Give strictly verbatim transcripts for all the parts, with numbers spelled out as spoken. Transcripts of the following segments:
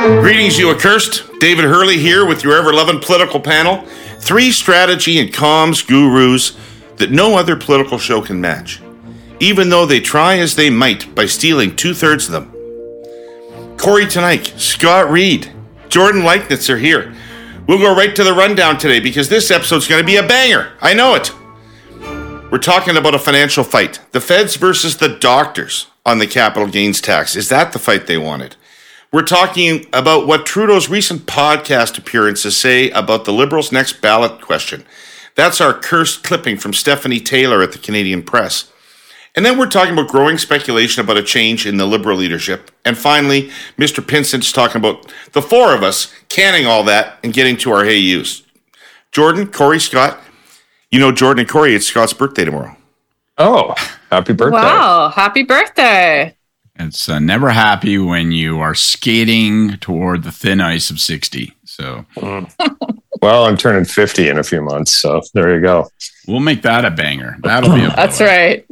Greetings, you accursed. David Hurley here with your ever-loving political panel. Three strategy and comms gurus that no other political show can match, even though they try as they might by stealing two-thirds of them. Corey Tenike, Scott Reed, Jordan Leichnitz are here. We'll go right to the rundown today because this episode's going to be a banger. I know it. We're talking about a financial fight. The feds versus the doctors on the capital gains tax. Is that the fight they wanted? We're talking about what Trudeau's recent podcast appearances say about the Liberals' next ballot question. That's our cursed clipping from Stephanie Taylor at the Canadian Press. And then we're talking about growing speculation about a change in the Liberal leadership. And finally, Mister Pinsent's talking about the four of us canning all that and getting to our hey yous. Jordan, Corey, Scott. You know Jordan and Corey, it's Scott's birthday tomorrow. Oh, happy birthday. Wow, happy birthday. It's uh, never happy when you are skating toward the thin ice of sixty. So, mm. Well, I'm turning fifty in a few months, so there you go. We'll make that a banger. That'll be a That's right.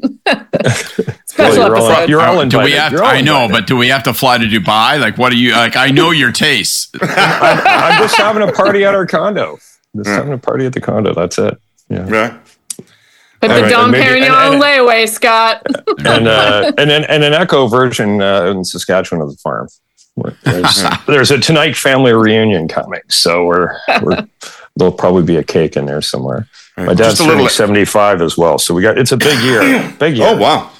Special well, you're episode. all, you're all uh, do we have? You're all I know, invited. but do we have to fly to Dubai? Like, what do you like? I know your tastes. I'm, I'm just having a party at our condo. Just yeah. having a party at the condo. That's it. Yeah. Right. Put the right, Dom maybe, Perignon and, on and, layaway, Scott. and uh, and then and an echo version uh, in Saskatchewan of the farm. There's, there's a Tonight family reunion coming, so we're we're there'll probably be a cake in there somewhere. Right. My dad's turning little... seventy-five as well, so we got it's a big year. Big year. Oh wow,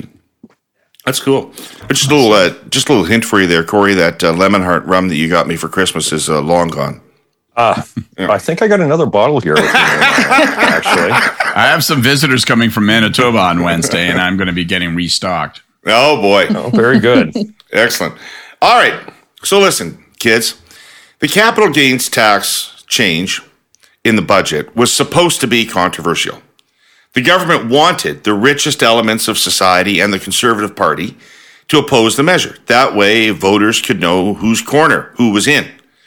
that's cool. Just a little uh, just a little hint for you there, Corey. That uh, Lemon Heart rum that you got me for Christmas is uh, long gone. Ah, uh, yeah. I think I got another bottle here. With me, actually, I have some visitors coming from Manitoba on Wednesday, and I'm going to be getting restocked. Oh boy! Oh, very good. Excellent. All right. So listen, kids, the capital gains tax change in the budget was supposed to be controversial. The government wanted the richest elements of society and the Conservative Party to oppose the measure. That way, voters could know whose corner, who was in.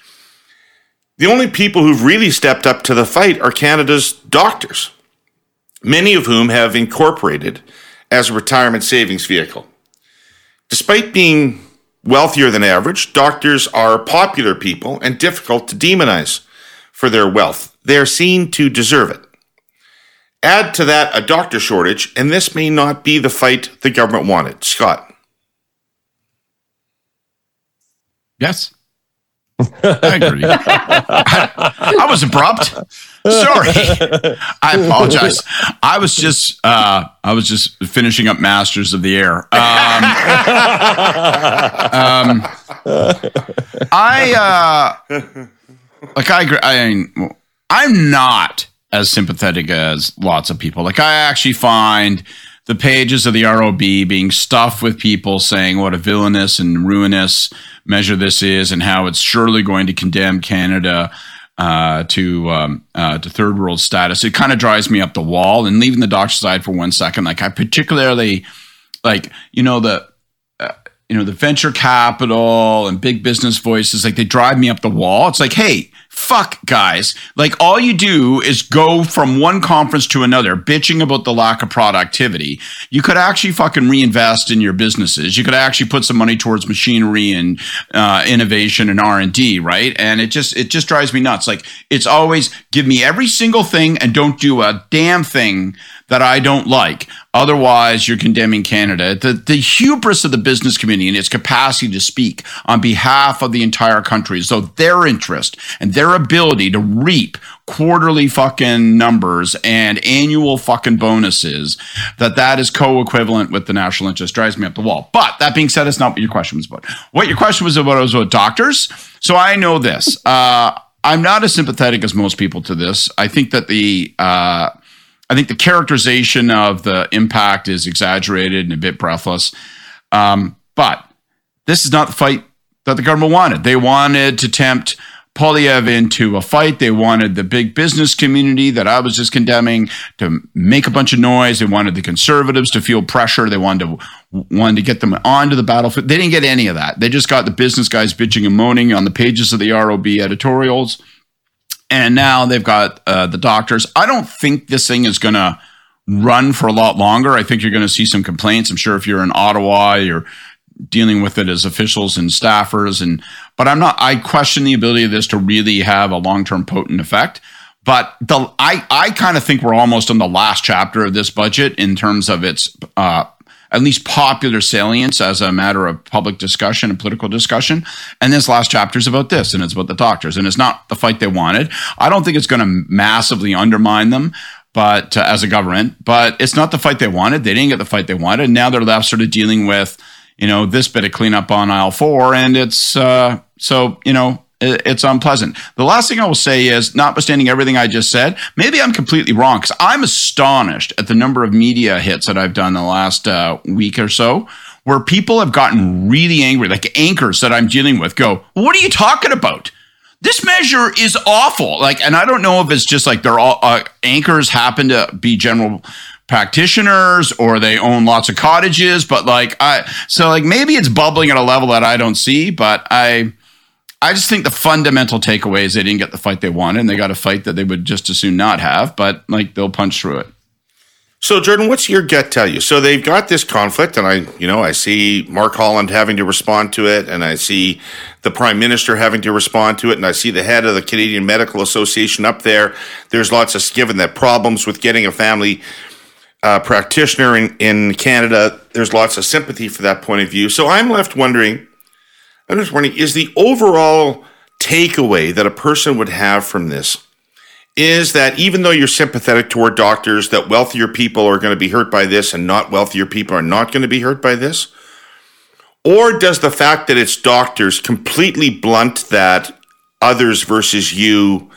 The only people who've really stepped up to the fight are Canada's doctors, many of whom have incorporated as a retirement savings vehicle. Despite being wealthier than average, doctors are popular people and difficult to demonize for their wealth. They are seen to deserve it. Add to that a doctor shortage, and this may not be the fight the government wanted. Scott. Yes. I agree. I, I was abrupt. Sorry. I apologize. I was just uh, I was just finishing up Masters of the Air. Um, um, I uh, like I agree. I mean, I'm not as sympathetic as lots of people. Like I actually find the pages of the R O B being stuffed with people saying what a villainous and ruinous measure this is and how it's surely going to condemn Canada uh, to um, uh, to third world status. It kind of drives me up the wall. And leaving the doctor side for one second, like I particularly like, you know, the uh, you know, the venture capital and big business voices, like they drive me up the wall. It's like, hey, fuck guys. Like all you do is go from one conference to another bitching about the lack of productivity. You could actually fucking reinvest in your businesses. You could actually put some money towards machinery and uh, innovation and R and D, right? And it just it just drives me nuts. Like it's always give me every single thing and don't do a damn thing that I don't like. Otherwise, you're condemning Canada. The, the hubris of the business community and its capacity to speak on behalf of the entire country. So their interest and their ability to reap quarterly fucking numbers and annual fucking bonuses, that that is co-equivalent with the national interest drives me up the wall. But that being said, it's not what your question was about. What your question was about was about doctors. So I know this. Uh, I'm not as sympathetic as most people to this. I think that the... Uh, I think the characterization of the impact is exaggerated and a bit breathless. Um, but this is not the fight that the government wanted. They wanted to tempt Poilievre into a fight. They wanted the big business community that I was just condemning to make a bunch of noise. They wanted the Conservatives to feel pressure. They wanted to wanted to get them onto the battlefield. They didn't get any of that. They just got the business guys bitching and moaning on the pages of the R O B editorials. And now they've got uh, the doctors. I don't think this thing is going to run for a lot longer. I think you're going to see some complaints. I'm sure if you're in Ottawa, you're dealing with it as officials and staffers. And but I'm not. I question the ability of this to really have a long-term potent effect. But the I I kind of think we're almost on the last chapter of this budget in terms of its uh, at least popular salience as a matter of public discussion and political discussion. And this last chapter is about this, and it's about the doctors, and it's not the fight they wanted. I don't think it's going to massively undermine them, but uh, as a government, but it's not the fight they wanted. They didn't get the fight they wanted. And now they're left sort of dealing with, you know, this bit of cleanup on aisle four, and it's uh, so you know. It's unpleasant. The last thing I will say is, notwithstanding everything I just said, maybe I'm completely wrong because I'm astonished at the number of media hits that I've done the last uh, week or so where people have gotten really angry, like anchors that I'm dealing with go, what are you talking about? This measure is awful. Like, and I don't know if it's just like they're all uh, anchors happen to be general practitioners or they own lots of cottages, but like, I, so like maybe it's bubbling at a level that I don't see, but I, I just think the fundamental takeaway is they didn't get the fight they wanted, and they got a fight that they would just as soon not have, but like they'll punch through it. So, Jordan, what's your gut tell you? So they've got this conflict, and I, you know, I see Mark Holland having to respond to it, and I see the Prime Minister having to respond to it, and I see the head of the Canadian Medical Association up there. There's lots of, given that problems with getting a family uh, practitioner in, in Canada, there's lots of sympathy for that point of view. So I'm left wondering, I'm just wondering, is the overall takeaway that a person would have from this is that even though you're sympathetic toward doctors, that wealthier people are going to be hurt by this and not wealthier people are not going to be hurt by this? Or does the fact that it's doctors completely blunt that others versus you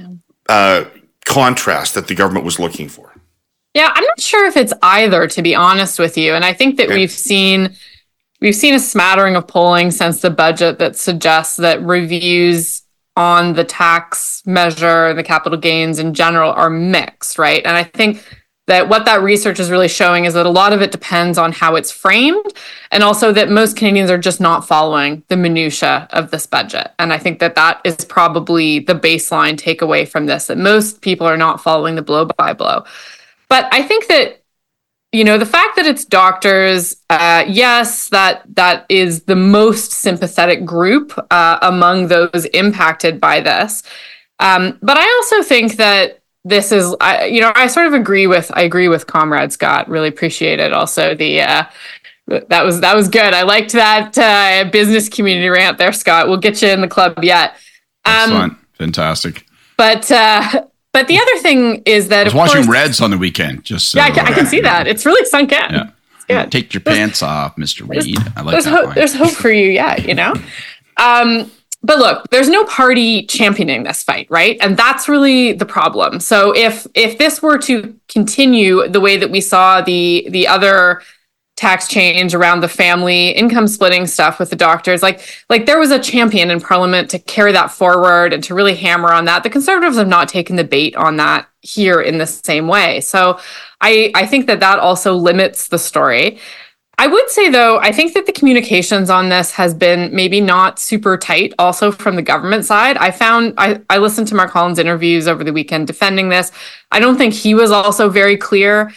uh, contrast that the government was looking for? Yeah, I'm not sure if it's either, to be honest with you. And I think that okay. we've seen... We've seen a smattering of polling since the budget that suggests that reviews on the tax measure, the capital gains in general, are mixed, right? And I think that what that research is really showing is that a lot of it depends on how it's framed, and also that most Canadians are just not following the minutia of this budget. And I think that that is probably the baseline takeaway from this, that most people are not following the blow by blow. But I think that, you know, the fact that it's doctors, uh, yes, that that is the most sympathetic group uh, among those impacted by this. Um, but I also think that this is, I, you know, I sort of agree with, I agree with Comrade Scott. Really appreciate it. Also, the uh, that was that was good. I liked that uh, business community rant there, Scott. We'll get you in the club yet. Um, Excellent, fantastic. But. Uh, But the other thing is that I was of watching course, Reds on the weekend. Just so, yeah, I can, I can see that. It's really sunk in. Yeah. It's good. Take your there's, pants off, Mister Reed. I like there's that hope, line. There's hope for you yet, you know? Um, but look, there's no party championing this fight, right? And that's really the problem. So if if this were to continue the way that we saw the the other tax change around the family income splitting stuff with the doctors, like like there was a champion in Parliament to carry that forward and to really hammer on that. The Conservatives have not taken the bait on that here in the same way. So I, I think that that also limits the story. I would say, though, I think that the communications on this has been maybe not super tight also from the government side. I found, I, I listened to Mark Holland's interviews over the weekend defending this. I don't think he was also very clear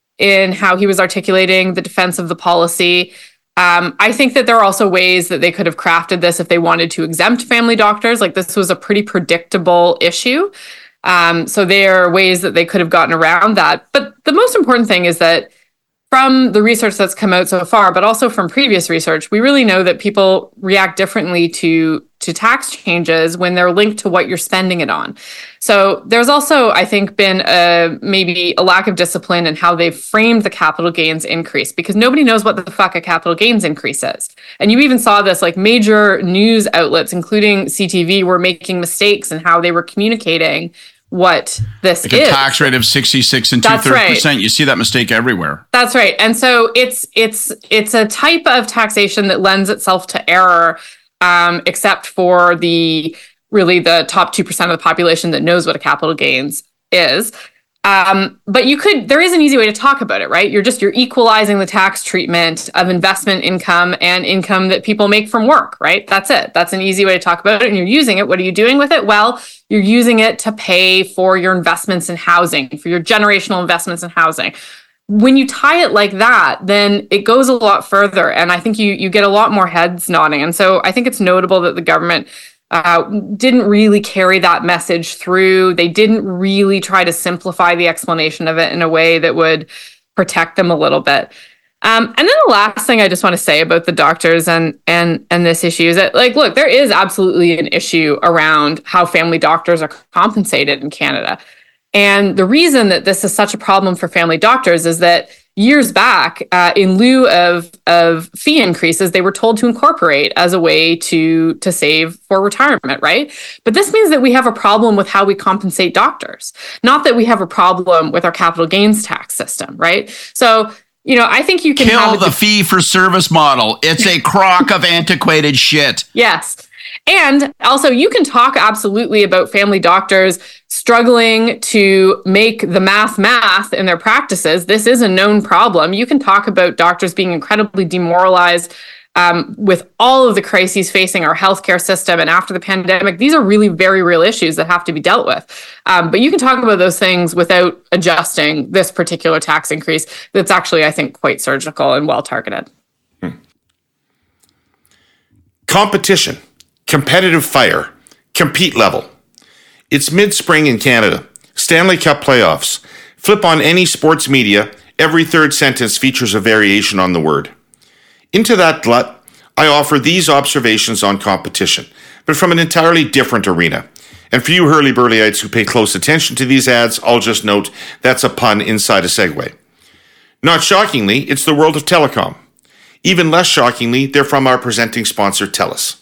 in how he was articulating the defense of the policy. Um, I think that there are also ways that they could have crafted this if they wanted to exempt family doctors. Like this was a pretty predictable issue. Um, so there are ways that they could have gotten around that. But the most important thing is that from the research that's come out so far, but also from previous research, we really know that people react differently to, to tax changes when they're linked to what you're spending it on. So there's also, I think, been a, maybe a lack of discipline in how they've framed the capital gains increase, because nobody knows what the fuck a capital gains increase is. And you even saw this, like major news outlets, including C T V, were making mistakes in how they were communicating what this like is. A tax rate of sixty-six and two-thirds right. percent. You see that mistake everywhere. That's right. And so it's it's it's a type of taxation that lends itself to error, um, except for the really the top two percent of the population that knows what a capital gains is. Um, but you could, there is an easy way to talk about it, right? You're just, you're equalizing the tax treatment of investment income and income that people make from work, right? That's it. That's an easy way to talk about it. And you're using it. What are you doing with it? Well, you're using it to pay for your investments in housing, for your generational investments in housing. when you tie it like that, then it goes a lot further. And I think you you get a lot more heads nodding. And so I think it's notable that the government uh, didn't really carry that message through. They didn't really try to simplify the explanation of it in a way that would protect them a little bit. Um, and then the last thing I just want to say about the doctors and and and this issue is that, like, look, there is absolutely an issue around how family doctors are compensated in Canada. And the reason that this is such a problem for family doctors is that years back, uh, in lieu of, of fee increases, they were told to incorporate as a way to, to save for retirement, right? But this means that we have a problem with how we compensate doctors, not that we have a problem with our capital gains tax system, right? So, you know, I think you can kill have the fee-for-service model. It's a crock of antiquated shit. Yes. And also, you can talk absolutely about family doctors struggling to make the math math in their practices. This is a known problem. You can talk about doctors being incredibly demoralized um, with all of the crises facing our healthcare system. And after the pandemic, these are really very real issues that have to be dealt with. Um, but you can talk about those things without adjusting this particular tax increase that's actually, I think, quite surgical and well-targeted. Hmm. Competition. Competitive fire, compete level. It's mid-spring in Canada, Stanley Cup playoffs. Flip on any sports media, every third sentence features a variation on the word. Into that glut, I offer these observations on competition, but from an entirely different arena. And for you hurly-burlyites who pay close attention to these ads, I'll just note that's a pun inside a segue. Not shockingly, it's the world of telecom. Even less shockingly, they're from our presenting sponsor, TELUS.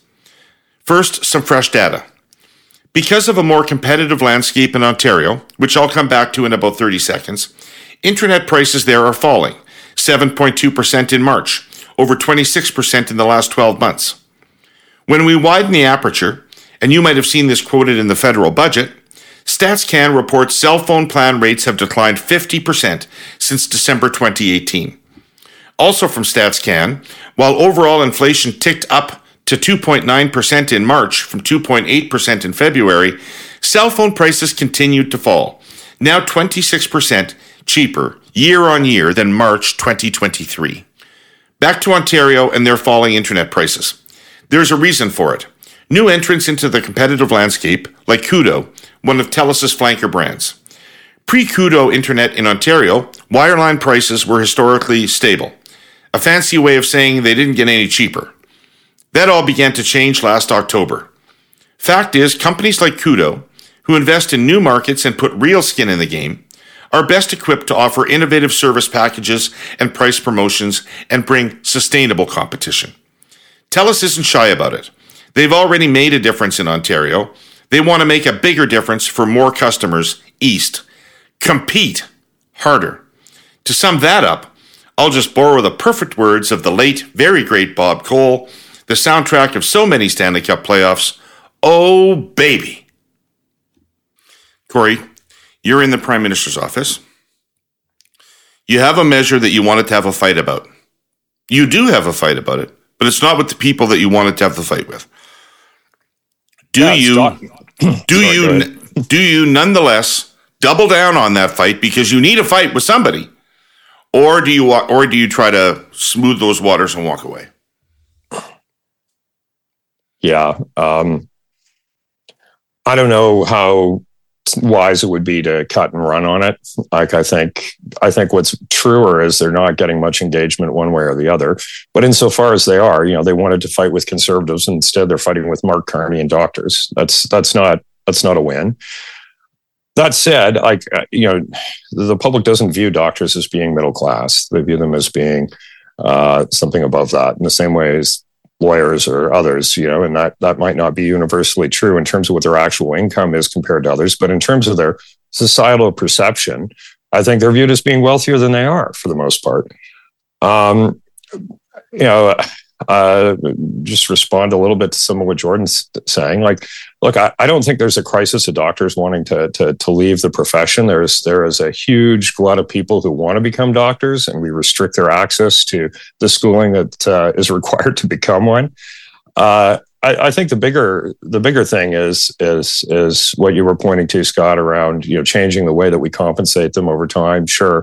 First, some fresh data. Because of a more competitive landscape in Ontario, which I'll come back to in about thirty seconds, internet prices there are falling, seven point two percent in March, over twenty-six percent in the last twelve months. When we widen the aperture, and you might have seen this quoted in the federal budget, StatsCan reports cell phone plan rates have declined fifty percent since December twenty eighteen. Also from StatsCan, while overall inflation ticked up to two point nine percent in March from two point eight percent in February, cell phone prices continued to fall, now twenty-six percent cheaper year on year than March twenty twenty-three. Back to Ontario and their falling internet prices. There's a reason for it. New entrants into the competitive landscape, like Koodo, one of TELUS's flanker brands. Pre-Koodo internet in Ontario, wireline prices were historically stable, a fancy way of saying they didn't get any cheaper. That all began to change last October. Fact is, companies like Koodo, who invest in new markets and put real skin in the game, are best equipped to offer innovative service packages and price promotions and bring sustainable competition. TELUS isn't shy about it. They've already made a difference in Ontario. They want to make a bigger difference for more customers east. Compete harder. To sum that up, I'll just borrow the perfect words of the late, very great Bob Cole, the soundtrack of so many Stanley Cup playoffs. Oh, baby. Corey, you're in the Prime Minister's office. You have a measure that you wanted to have a fight about. You do have a fight about it, but it's not with the people that you wanted to have the fight with. Do yeah, you do Sorry, you do you nonetheless double down on that fight because you need a fight with somebody? Or do you or do you try to smooth those waters and walk away? Yeah. Um, I don't know how wise it would be to cut and run on it. Like, I think, I think what's truer is they're not getting much engagement one way or the other. But insofar as they are, you know, they wanted to fight with conservatives. And instead, they're fighting with Mark Carney and doctors. That's, that's not, that's not a win. That said, like, you know, the public doesn't view doctors as being middle class. They view them as being uh, something above that in the same way as lawyers or others, you know, and that, that might not be universally true in terms of what their actual income is compared to others. But in terms of their societal perception, I think they're viewed as being wealthier than they are for the most part. Um, you know, uh, just respond a little bit to some of what Jordan's saying. Like, look, I, I don't think there's a crisis of doctors wanting to, to, to leave the profession. There's, there is a huge glut of people who want to become doctors, and we restrict their access to the schooling that uh, is required to become one. Uh, I, I think the bigger, the bigger thing is, is, is what you were pointing to, Scott, around, you know, changing the way that we compensate them over time. Sure.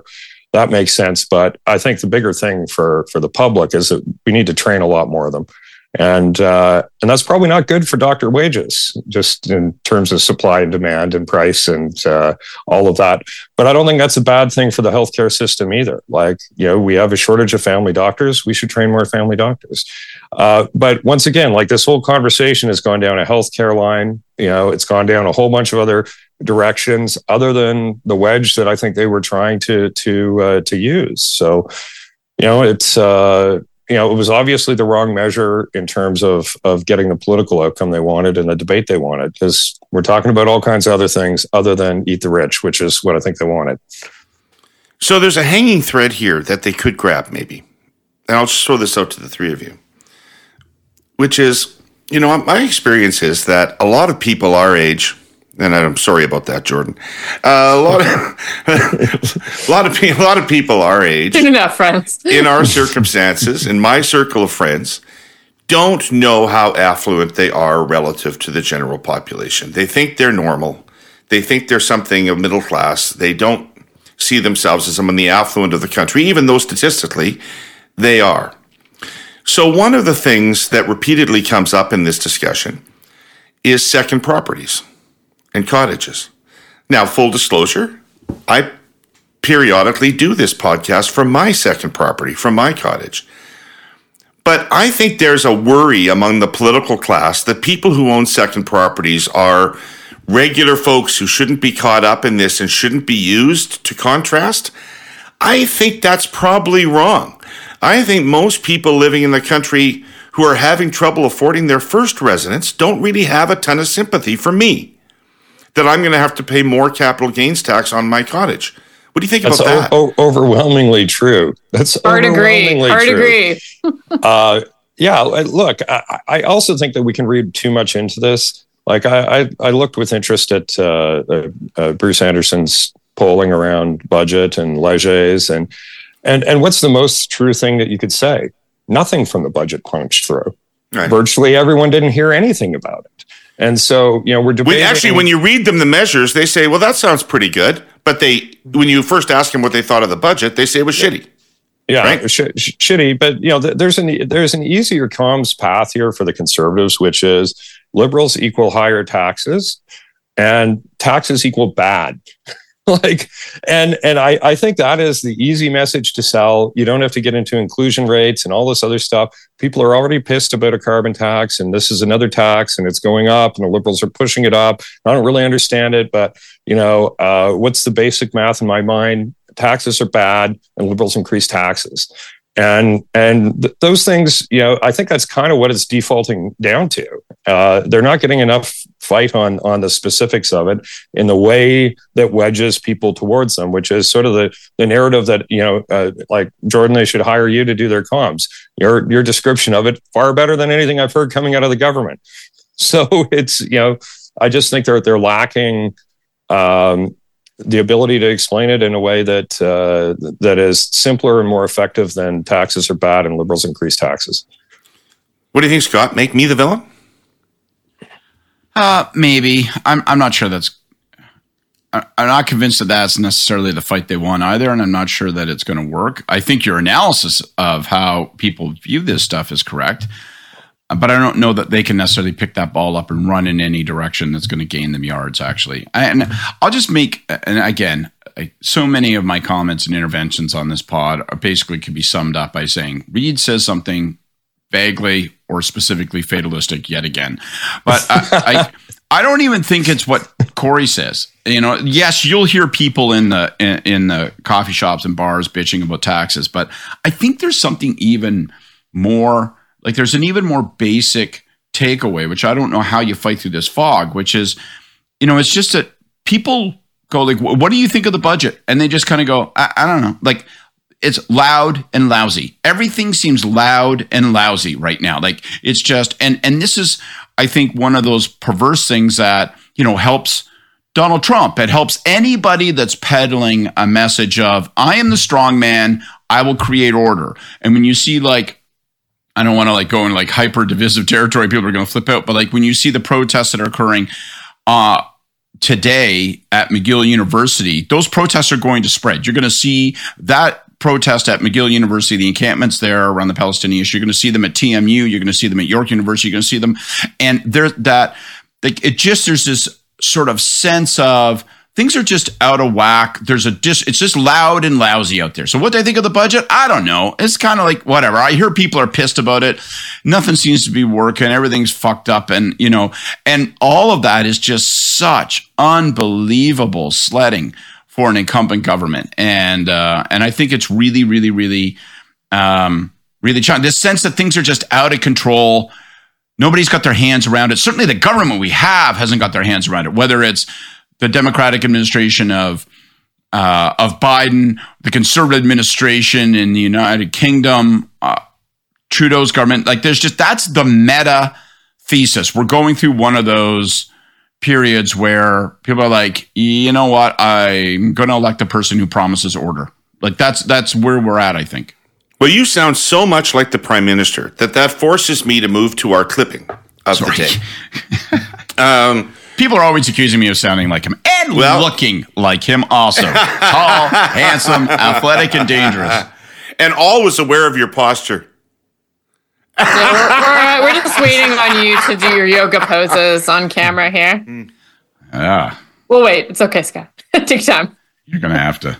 that makes sense. But I think the bigger thing for for the public is that we need to train a lot more of them. And uh, and that's probably not good for doctor wages, just in terms of supply and demand and price and uh, all of that. But I don't think that's a bad thing for the healthcare system either. Like, you know, we have a shortage of family doctors. We should train more family doctors. Uh, but once again, like this whole conversation has gone down a healthcare line. You know, it's gone down a whole bunch of other directions other than the wedge that I think they were trying to to uh, to use. So, you know, it's. Uh, You know, it was obviously the wrong measure in terms of of getting the political outcome they wanted and the debate they wanted, because we're talking about all kinds of other things other than eat the rich, which is what I think they wanted. So there's a hanging thread here that they could grab, maybe. And I'll just throw this out to the three of you, which is, you know, my experience is that a lot of people our age, and I'm sorry about that, Jordan. Uh, a lot of a lot of a lot of people our age, Good enough, friends, in our circumstances, in my circle of friends, don't know how affluent they are relative to the general population. They think they're normal. They think they're something of middle class. They don't see themselves as among the affluent of the country, even though statistically they are. So one of the things that repeatedly comes up in this discussion is second properties and cottages. Now, full disclosure, I periodically do this podcast from my second property, from my cottage. But I think there's a worry among the political class that people who own second properties are regular folks who shouldn't be caught up in this and shouldn't be used to contrast. I think that's probably wrong. I think most people living in the country who are having trouble affording their first residence don't really have a ton of sympathy for me, that I'm going to have to pay more capital gains tax on my cottage. What do you think That's about that? O- o- overwhelmingly true. That's hard overwhelmingly agree. Hard true. agree. uh, yeah, look, I, I also think that we can read too much into this. Like I, I, I looked with interest at uh, uh, uh, Bruce Anderson's polling around budget and leges, and and and what's the most true thing that you could say? Nothing from the budget punched through. Right. Virtually everyone didn't hear anything about it. And so, you know, we're debating. When, actually, when you read them, the measures, they say, well, that sounds pretty good. But they, when you first ask them what they thought of the budget, they say it was yeah. shitty. Yeah, right? sh- sh- shitty. But, you know, th- there's an there's an easier comms path here for the Conservatives, which is liberals equal higher taxes and taxes equal bad. like, and and I, I think that is the easy message to sell. You don't have to get into inclusion rates and all this other stuff. People are already pissed about a carbon tax, and this is another tax, and it's going up, and the liberals are pushing it up. I don't really understand it, but you know, uh, what's the basic math in my mind? Taxes are bad, and liberals increase taxes, and and th- those things. You know, I think that's kind of what it's defaulting down to. Uh, they're not getting enough fight on on the specifics of it in the way that wedges people towards them, which is sort of the the narrative that, you know, uh, like Jordan, they should hire you to do their comms. Your your description of it far better than anything I've heard coming out of the government. So it's, you know, I just think they're they're lacking um, the ability to explain it in a way that uh, that is simpler and more effective than taxes are bad and liberals increase taxes. What do you think, Scott? Make me the villain? Uh, maybe. I'm I'm not sure that's. I'm not convinced that that's necessarily the fight they want either, and I'm not sure that it's going to work. I think your analysis of how people view this stuff is correct, but I don't know that they can necessarily pick that ball up and run in any direction that's going to gain them yards, actually. And I'll just make, and again, I, so many of my comments and interventions on this pod are basically could be summed up by saying Reid says something vaguely or specifically fatalistic yet again. But I, I, I don't even think it's what Corey says. You know, yes, you'll hear people in the in, in the coffee shops and bars bitching about taxes, but I think there's something even more, like there's an even more basic takeaway, which I don't know how you fight through this fog, which is, you know, it's just that people go like, what do you think of the budget? And they just kind of go, I, I don't know. Like, it's loud and lousy. Everything seems loud and lousy right now. Like it's just, and, and this is, I think, one of those perverse things that, you know, helps Donald Trump. It helps anybody that's peddling a message of, I am the strong man. I will create order. And when you see like, I don't want to like go into like hyper divisive territory, people are going to flip out. But like when you see the protests that are occurring, uh, today at McGill University, those protests are going to spread. You're going to see that protest at McGill University, the encampments there around the Palestinian issue. You're going to see them at T M U. You're going to see them at York University. You're going to see them. And there's that, like, it just, there's this sort of sense of things are just out of whack. There's a just, it's just loud and lousy out there. So what do I think of the budget? I don't know. It's kind of like whatever. I hear people are pissed about it. Nothing seems to be working. Everything's fucked up. And, you know, and all of that is just such unbelievable sledding for an incumbent government. And, uh, and I think it's really, really, really, um, really trying this sense that things are just out of control. Nobody's got their hands around it. Certainly the government we have hasn't got their hands around it, whether it's the Democratic administration of uh, of Biden, the Conservative administration in the United Kingdom, uh, Trudeau's government. Like, there's just, that's the meta thesis. We're going through one of those periods where people are like, you know what, I'm going to elect the person who promises order. Like, that's that's where we're at, I think. Well, you sound so much like the Prime Minister that that forces me to move to our clipping of Sorry. the day. um, People are always accusing me of sounding like him and well, looking like him also. Tall, handsome, athletic, and dangerous. And always aware of your posture. Yeah, we're, we're, we're just waiting on you to do your yoga poses on camera here. Yeah. We'll wait. It's okay, Scott. Take time. You're going to have to.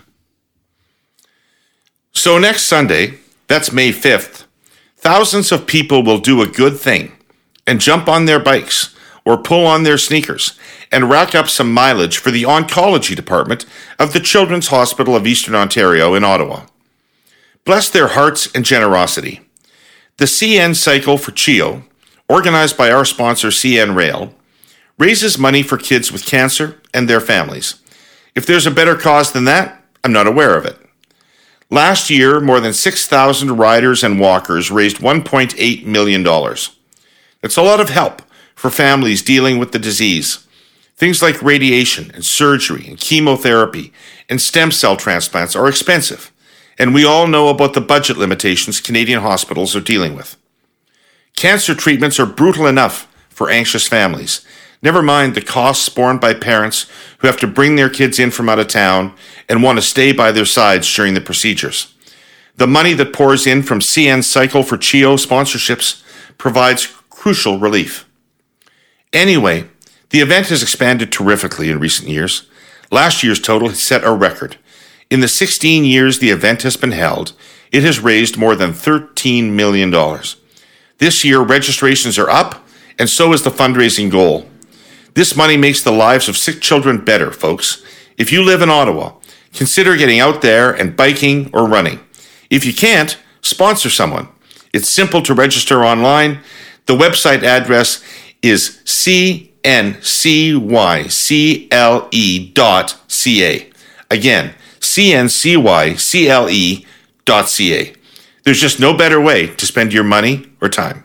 So next Sunday, that's May fifth, thousands of people will do a good thing and jump on their bikes or pull on their sneakers and rack up some mileage for the oncology department of the Children's Hospital of Eastern Ontario in Ottawa. Bless their hearts and generosity. The C N Cycle for C H I O, organized by our sponsor C N Rail, raises money for kids with cancer and their families. If there's a better cause than that, I'm not aware of it. Last year, more than six thousand riders and walkers raised one point eight million dollars. That's a lot of help for families dealing with the disease. Things like radiation and surgery and chemotherapy and stem cell transplants are expensive, and we all know about the budget limitations Canadian hospitals are dealing with. Cancer treatments are brutal enough for anxious families, never mind the costs borne by parents who have to bring their kids in from out of town and want to stay by their sides during the procedures. The money that pours in from C N Cycle for C H I O sponsorships provides crucial relief. Anyway, the event has expanded terrifically in recent years. Last year's total has set a record. In the sixteen years the event has been held, it has raised more than thirteen million dollars. This year, registrations are up, and so is the fundraising goal. This money makes the lives of sick children better, folks. If you live in Ottawa, consider getting out there and biking or running. If you can't, sponsor someone. It's simple to register online. The website address is c n c y c l e dot c a. Again, c n c y c l e dot c a. There's just no better way to spend your money or time.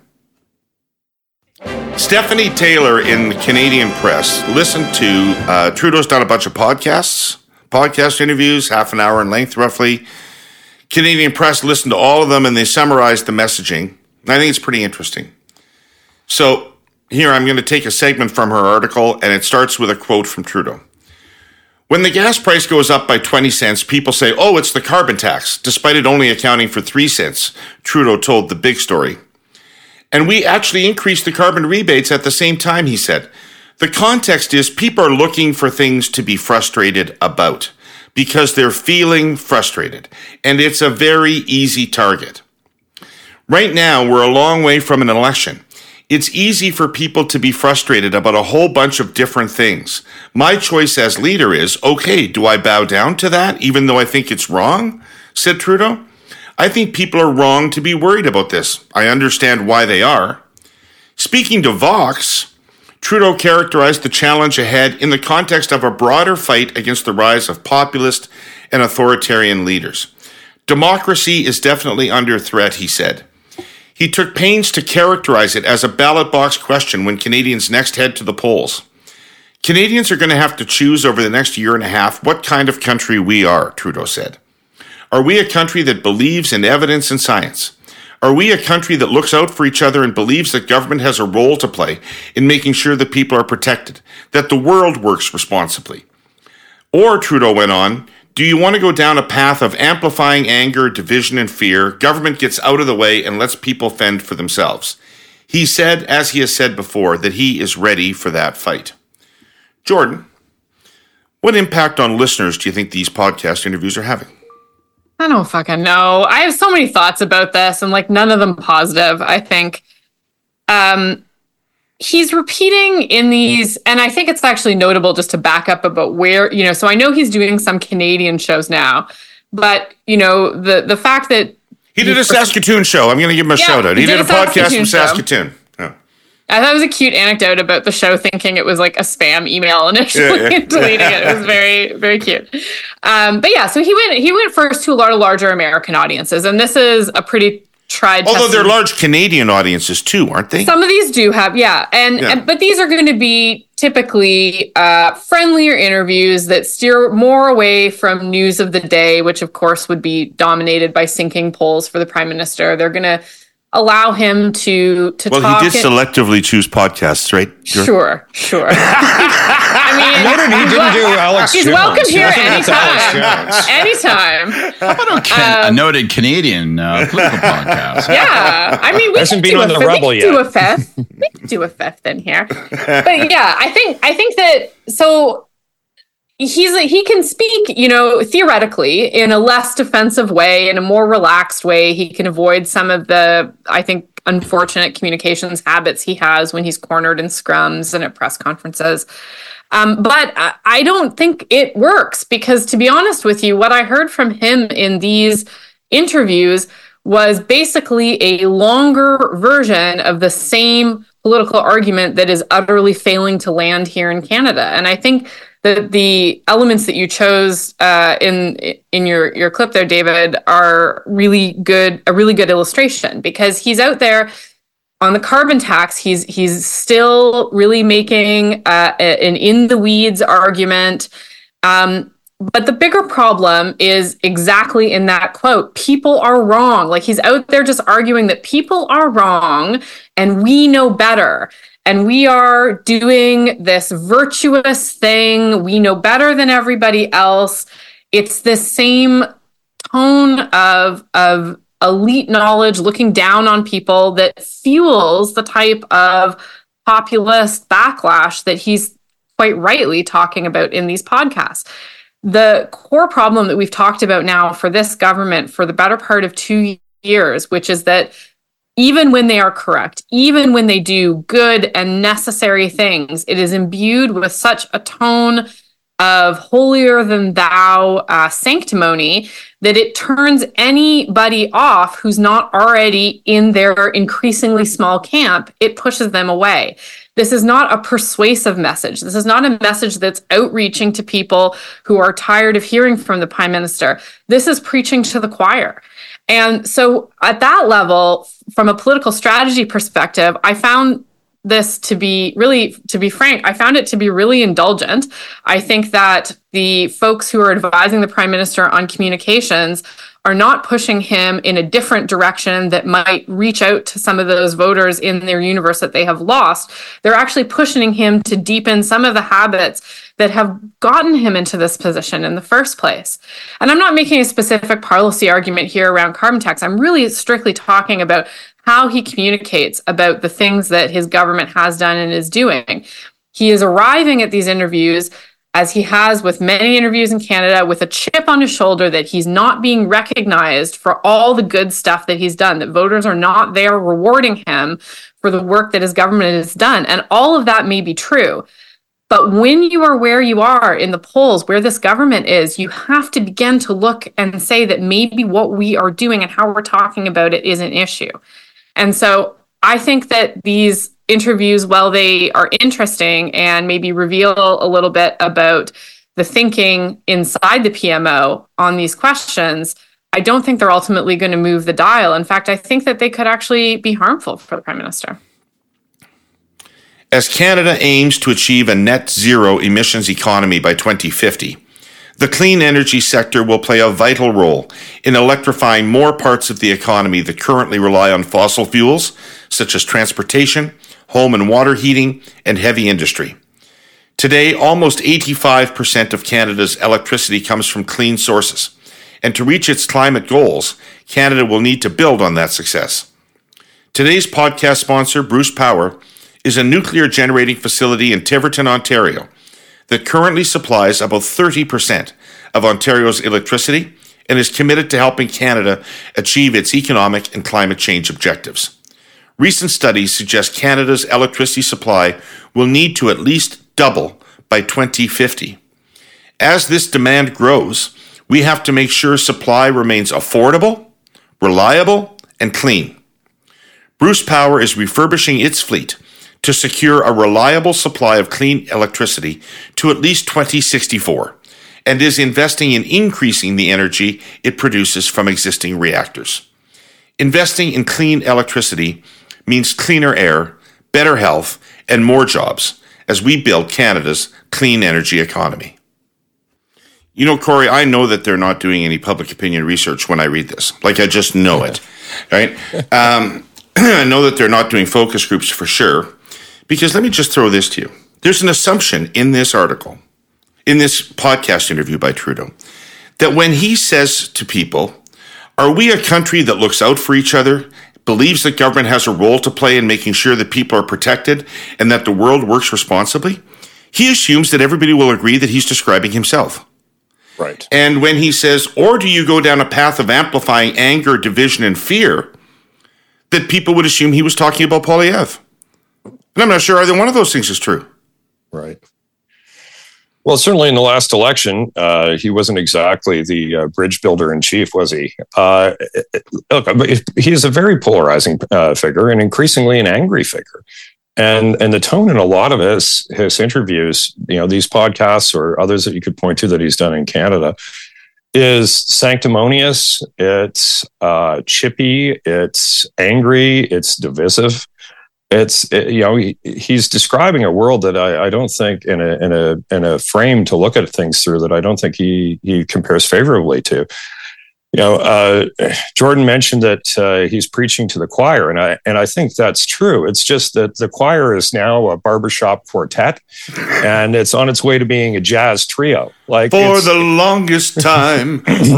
Stephanie Taylor in the Canadian Press listened to, uh, Trudeau's done a bunch of podcasts, podcast interviews, half an hour in length roughly. Canadian Press listened to all of them and they summarized the messaging. I think it's pretty interesting. So here I'm going to take a segment from her article, and it starts with a quote from Trudeau. When the gas price goes up by twenty cents, people say, oh, it's the carbon tax, despite it only accounting for three cents, Trudeau told The Big Story. And we actually increased the carbon rebates at the same time, he said. The context is people are looking for things to be frustrated about because they're feeling frustrated, and it's a very easy target. Right now, we're a long way from an election. It's easy for people to be frustrated about a whole bunch of different things. My choice as leader is, okay, do I bow down to that even though I think it's wrong? Said Trudeau. I think people are wrong to be worried about this. I understand why they are. Speaking to Vox, Trudeau characterized the challenge ahead in the context of a broader fight against the rise of populist and authoritarian leaders. Democracy is definitely under threat, he said. He took pains to characterize it as a ballot box question when Canadians next head to the polls. Canadians are going to have to choose over the next year and a half what kind of country we are, Trudeau said. Are we a country that believes in evidence and science? Are we a country that looks out for each other and believes that government has a role to play in making sure that people are protected, that the world works responsibly? Or, Trudeau went on, do you want to go down a path of amplifying anger, division, and fear? Government gets out of the way and lets people fend for themselves. He said, as he has said before, that he is ready for that fight. Jordan, what impact on listeners do you think these podcast interviews are having? I don't fucking know. I have so many thoughts about this, and like none of them positive. I think um, he's repeating in these, and I think it's actually notable just to back up about where, you know, so I know he's doing some Canadian shows now, but, you know, the, the fact that He did a Saskatoon show. I'm going to give him a Yeah, shout out. he He did did, a a podcast Saskatoon from show. Saskatoon. Oh. I thought it was a cute anecdote about the show thinking it was like a spam email initially Yeah, yeah. and deleting it. It was very, very cute. Um, but yeah, so he went he went first to a lot of larger American audiences, and this is a pretty tried. Although tested- they're large Canadian audiences too, aren't they? Some of these do have, yeah, and, Yeah. and but these are going to be typically uh, friendlier interviews that steer more away from news of the day, which of course would be dominated by sinking polls for the prime minister. They're going to allow him to to well, talk. he did it- selectively choose podcasts, right? Sure, sure. I mean, Noted he he's didn't wel- do Alex He's Jones. welcome He here wasn't at the Alex anytime. Jones. Anytime. How about a, Can- a noted Canadian uh, political podcast? Yeah, I mean, we Hasn't could been do on a the fifth. Rebel We could do yet. a fifth. We could do a fifth in here. But yeah, I think I think that so. He's he can speak, you know, theoretically in a less defensive way, in a more relaxed way. He can avoid some of the, I think, unfortunate communications habits he has when he's cornered in scrums and at press conferences. Um, but I, I don't think it works because, to be honest with you, what I heard from him in these interviews was basically a longer version of the same political argument that is utterly failing to land here in Canada. And I think that the elements that you chose uh, in in your your clip there, David, are really good. A really good illustration because he's out there on the carbon tax. He's he's still really making uh, an in the weeds argument. Um, But the bigger problem is exactly in that quote. People are wrong. Like he's out there just arguing that people are wrong and we know better. And we are doing this virtuous thing. We know better than everybody else. It's the same tone of, of elite knowledge looking down on people that fuels the type of populist backlash that he's quite rightly talking about in these podcasts. The core problem that we've talked about now for this government for the better part of two years, which is that even when they are correct, even when they do good and necessary things, it is imbued with such a tone of holier than thou uh, sanctimony that it turns anybody off who's not already in their increasingly small camp. It pushes them away. This is not a persuasive message. This is not a message that's outreaching to people who are tired of hearing from the prime minister. This is preaching to the choir. And so at that level, from a political strategy perspective, I found this to be really, to be frank, I found it to be really indulgent. I think that the folks who are advising the prime minister on communications are not pushing him in a different direction that might reach out to some of those voters in their universe that they have lost. They're actually pushing him to deepen some of the habits that have gotten him into this position in the first place. And I'm not making a specific policy argument here around carbon tax. I'm really strictly talking about how he communicates about the things that his government has done and is doing. He is arriving at these interviews, as he has with many interviews in Canada, with a chip on his shoulder that he's not being recognized for all the good stuff that he's done, that voters are not there rewarding him for the work that his government has done. And all of that may be true. But when you are where you are in the polls, where this government is, you have to begin to look and say that maybe what we are doing and how we're talking about it is an issue. And so I think that these interviews, while they are interesting and maybe reveal a little bit about the thinking inside the P M O on these questions, I don't think they're ultimately going to move the dial. In fact, I think that they could actually be harmful for the prime minister. As Canada aims to achieve a net zero emissions economy by twenty fifty, The clean energy sector will play a vital role in electrifying more parts of the economy that currently rely on fossil fuels, such as transportation, home and water heating, and heavy industry. Today, almost eighty-five percent of Canada's electricity comes from clean sources, and to reach its climate goals, Canada will need to build on that success. Today's podcast sponsor, Bruce Power, is a nuclear generating facility in Tiverton, Ontario, that currently supplies about thirty percent of Ontario's electricity and is committed to helping Canada achieve its economic and climate change objectives. Recent studies suggest Canada's electricity supply will need to at least double by twenty fifty. As this demand grows, we have to make sure supply remains affordable, reliable, and clean. Bruce Power is refurbishing its fleet to secure a reliable supply of clean electricity to at least twenty sixty-four, and is investing in increasing the energy it produces from existing reactors. Investing in clean electricity means cleaner air, better health, and more jobs as we build Canada's clean energy economy. You know, Corey, I know that they're not doing any public opinion research when I read this. Like, I just know it, right? Um, I know that they're not doing focus groups for sure, because let me just throw this to you. There's an assumption in this article, in this podcast interview by Trudeau, that when he says to people, are we a country that looks out for each other, believes that government has a role to play in making sure that people are protected and that the world works responsibly, he assumes that everybody will agree that he's describing himself. Right. And when he says, or do you go down a path of amplifying anger, division, and fear, that people would assume he was talking about Poilievre. And I'm not sure either one of those things is true. Right. Well, certainly in the last election, uh, he wasn't exactly the uh, bridge builder in chief, was he? Uh, look, he is a very polarizing uh, figure and increasingly an angry figure. And and the tone in a lot of his, his interviews, you know, these podcasts or others that you could point to that he's done in Canada, is sanctimonious, it's uh, chippy, it's angry, it's divisive. It's, you know, he, he's describing a world that I, I don't think in a in a in a frame to look at things through that I don't think he he compares favorably to. You know, uh, Jordan mentioned that uh, he's preaching to the choir, and I and I think that's true. It's just that the choir is now a barbershop quartet, and it's on its way to being a jazz trio. Like for the longest time,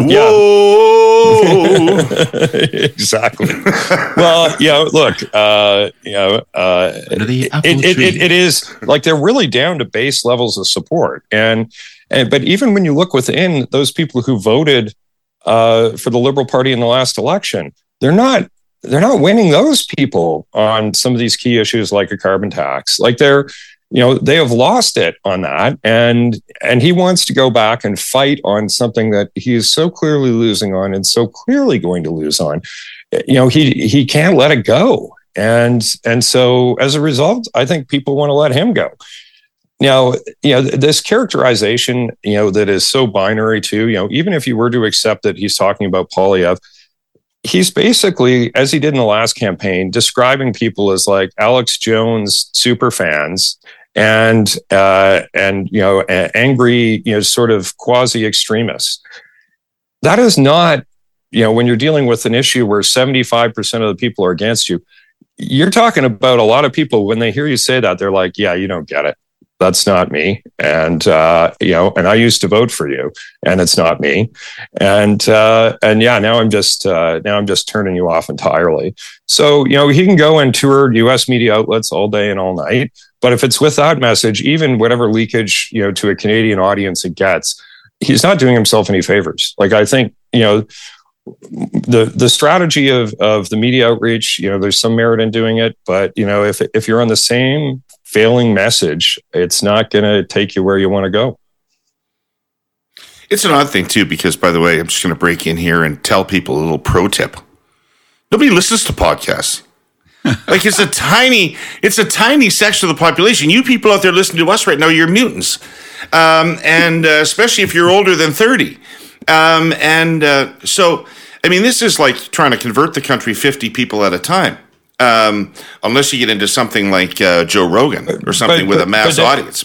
whoa, exactly. Well, you know, look, uh, you know, uh, it, it, it, it is like they're really down to base levels of support, and and but even when you look within those people who voted Uh, for the Liberal Party in the last election, they're not they're not winning those people on some of these key issues like a carbon tax. Like they're, you know, they have lost it on that, and and he wants to go back and fight on something that he is so clearly losing on and so clearly going to lose on. You know, he he can't let it go, and and so as a result, I think people want to let him go. Now, you know, this characterization, you know, that is so binary too, you know, even if you were to accept that he's talking about Poilievre, he's basically, as he did in the last campaign, describing people as like Alex Jones super fans and, uh, and, you know, angry, you know, sort of quasi extremists. That is not, you know, when you're dealing with an issue where seventy-five percent of the people are against you, you're talking about a lot of people, when they hear you say that, they're like, yeah, you don't get it. That's not me. And, uh, you know, and I used to vote for you and it's not me. And, uh, and yeah, now I'm just, uh, now I'm just turning you off entirely. So, you know, he can go and tour U S media outlets all day and all night, but if it's with that message, even whatever leakage, you know, to a Canadian audience it gets, he's not doing himself any favors. Like, I think, you know, the, the strategy of, of the media outreach, you know, there's some merit in doing it, but, you know, if, if you're on the same failing message, it's not going to take you where you want to go. It's an odd thing too, because by the way, I'm just going to break in here and tell people a little pro tip. Nobody listens to podcasts. Like it's a tiny, it's a tiny section of the population. You people out there listening to us right now, you're mutants. Um, and uh, especially if you're older than thirty. Um, and uh, so, I mean, this is like trying to convert the country fifty people at a time. Um, unless you get into something like uh, Joe Rogan or something but, with but, a mass but, audience. But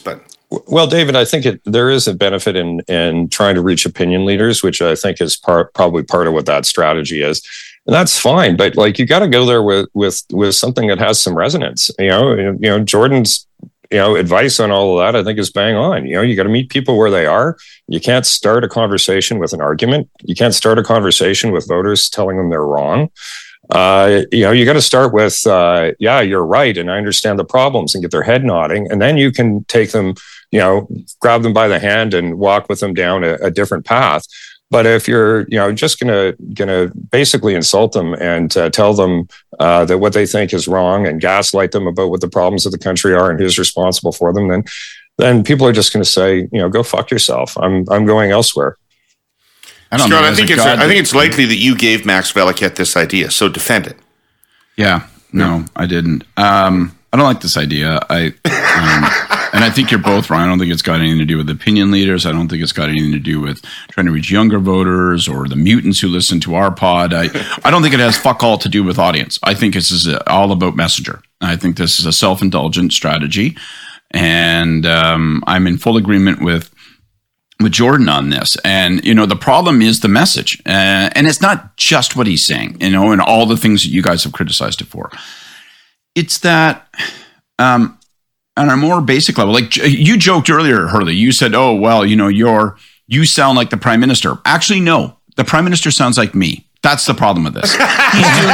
Well, David, I think it, there is a benefit in in trying to reach opinion leaders, which I think is part, probably part of what that strategy is. And that's fine, but like you got to go there with with with something that has some resonance. You know, you know Jordan's you know advice on all of that, I think, is bang on. You know, you got to meet people where they are. You can't start a conversation with an argument. You can't start a conversation with voters telling them they're wrong. Uh, you know, you got to start with, uh, yeah, you're right, and I understand the problems, and get their head nodding, and then you can take them, you know, grab them by the hand and walk with them down a, a different path. But if you're, you know, just gonna gonna basically insult them and uh, tell them uh, that what they think is wrong and gaslight them about what the problems of the country are and who's responsible for them, then then people are just going to say, you know, go fuck yourself. I'm I'm going elsewhere. I don't Scott, know. I think it's I think it's likely that you gave Max Velikat this idea, so defend it. Yeah, no, I didn't. Um, I don't like this idea. I um, and I think you're both wrong. I don't think it's got anything to do with opinion leaders. I don't think it's got anything to do with trying to reach younger voters or the mutants who listen to our pod. I I don't think it has fuck all to do with audience. I think this is all about messenger. I think this is a self-indulgent strategy, and um, I'm in full agreement with. with Jordan on this. And, you know, the problem is the message. Uh, and it's not just what he's saying, you know, and all the things that you guys have criticized it for. It's that, um, on a more basic level, like you joked earlier, Hurley, you said, oh, well, you know, you're, you sound like the prime minister. Actually, no, the prime minister sounds like me. That's the problem with this. He's doing,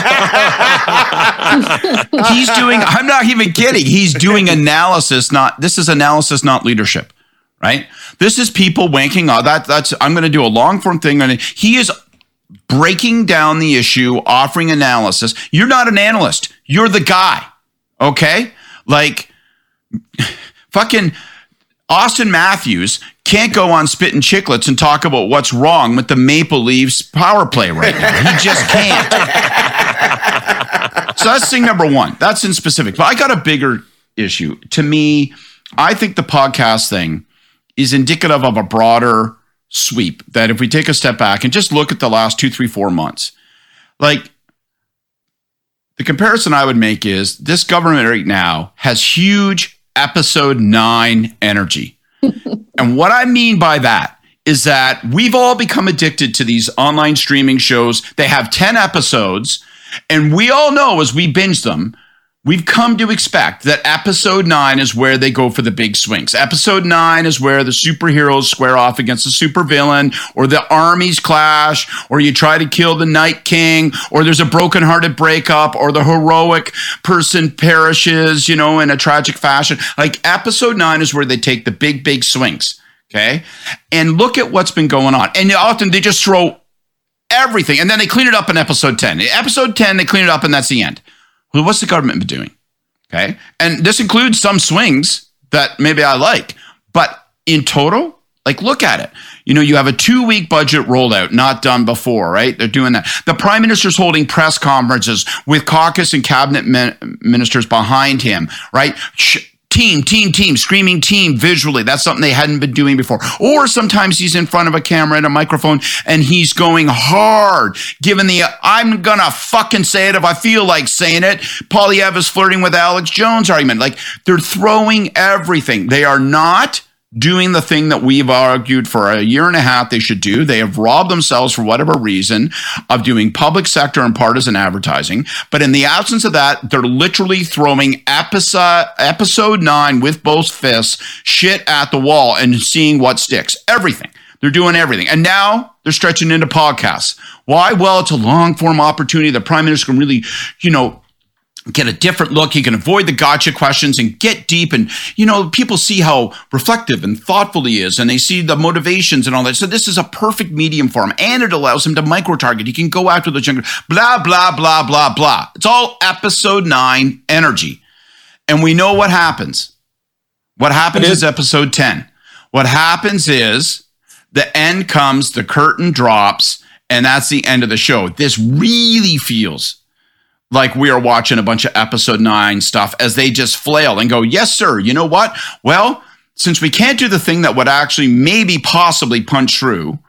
he's doing, I'm not even kidding. He's doing analysis, not, this is analysis, not leadership. Right? This is people wanking up. That, that's, I'm going to do a long form thing. And he is breaking down the issue, offering analysis. You're not an analyst. You're the guy. Okay? Like, fucking Austin Matthews can't go on Spittin' Chicklets and talk about what's wrong with the Maple Leafs power play right now. He just can't. So that's thing number one. That's in specific. But I got a bigger issue. To me, I think the podcast thing is indicative of a broader sweep, that if we take a step back and just look at the last two, three, four months, like the comparison I would make is this government right now has huge episode nine energy. And what I mean by that is that we've all become addicted to these online streaming shows. They have ten episodes, and we all know as we binge them, we've come to expect that episode nine is where they go for the big swings. Episode nine is where the superheroes square off against the supervillain, or the armies clash, or you try to kill the Night King, or there's a brokenhearted breakup, or the heroic person perishes, you know, in a tragic fashion. Like episode nine is where they take the big, big swings. Okay. And look at what's been going on. And often they just throw everything, and then they clean it up in episode ten. Episode ten, they clean it up, and that's the end. Well, what's the government been doing? Okay. And this includes some swings that maybe I like, but in total, like look at it. You know, you have a two week budget rolled out, not done before, right? They're doing that. The prime minister's holding press conferences with caucus and cabinet min- ministers behind him, right? Sh- Team, team, team, screaming team visually. That's something they hadn't been doing before. Or sometimes he's in front of a camera and a microphone and he's going hard, given the, I'm going to fucking say it if I feel like saying it, Poilievre is flirting with Alex Jones argument. Like they're throwing everything. They are not doing the thing that we've argued for a year and a half they should do. They have robbed themselves for whatever reason of doing public sector and partisan advertising. But in the absence of that, they're literally throwing episode, episode nine with both fists, shit at the wall and seeing what sticks. Everything. They're doing everything. And now they're stretching into podcasts. Why? Well, it's a long form opportunity. The prime minister can really, you know, get a different look. He can avoid the gotcha questions and get deep. And, you know, people see how reflective and thoughtful he is, and they see the motivations and all that. So this is a perfect medium for him. And it allows him to micro-target. He can go after the younger, blah, blah, blah, blah, blah. It's all episode nine energy. And we know what happens. What happens is episode ten. What happens is the end comes, the curtain drops, and that's the end of the show. This really feels like we are watching a bunch of episode nine stuff as they just flail and go, yes, sir. You know what? Well, since we can't do the thing that would actually maybe possibly punch through,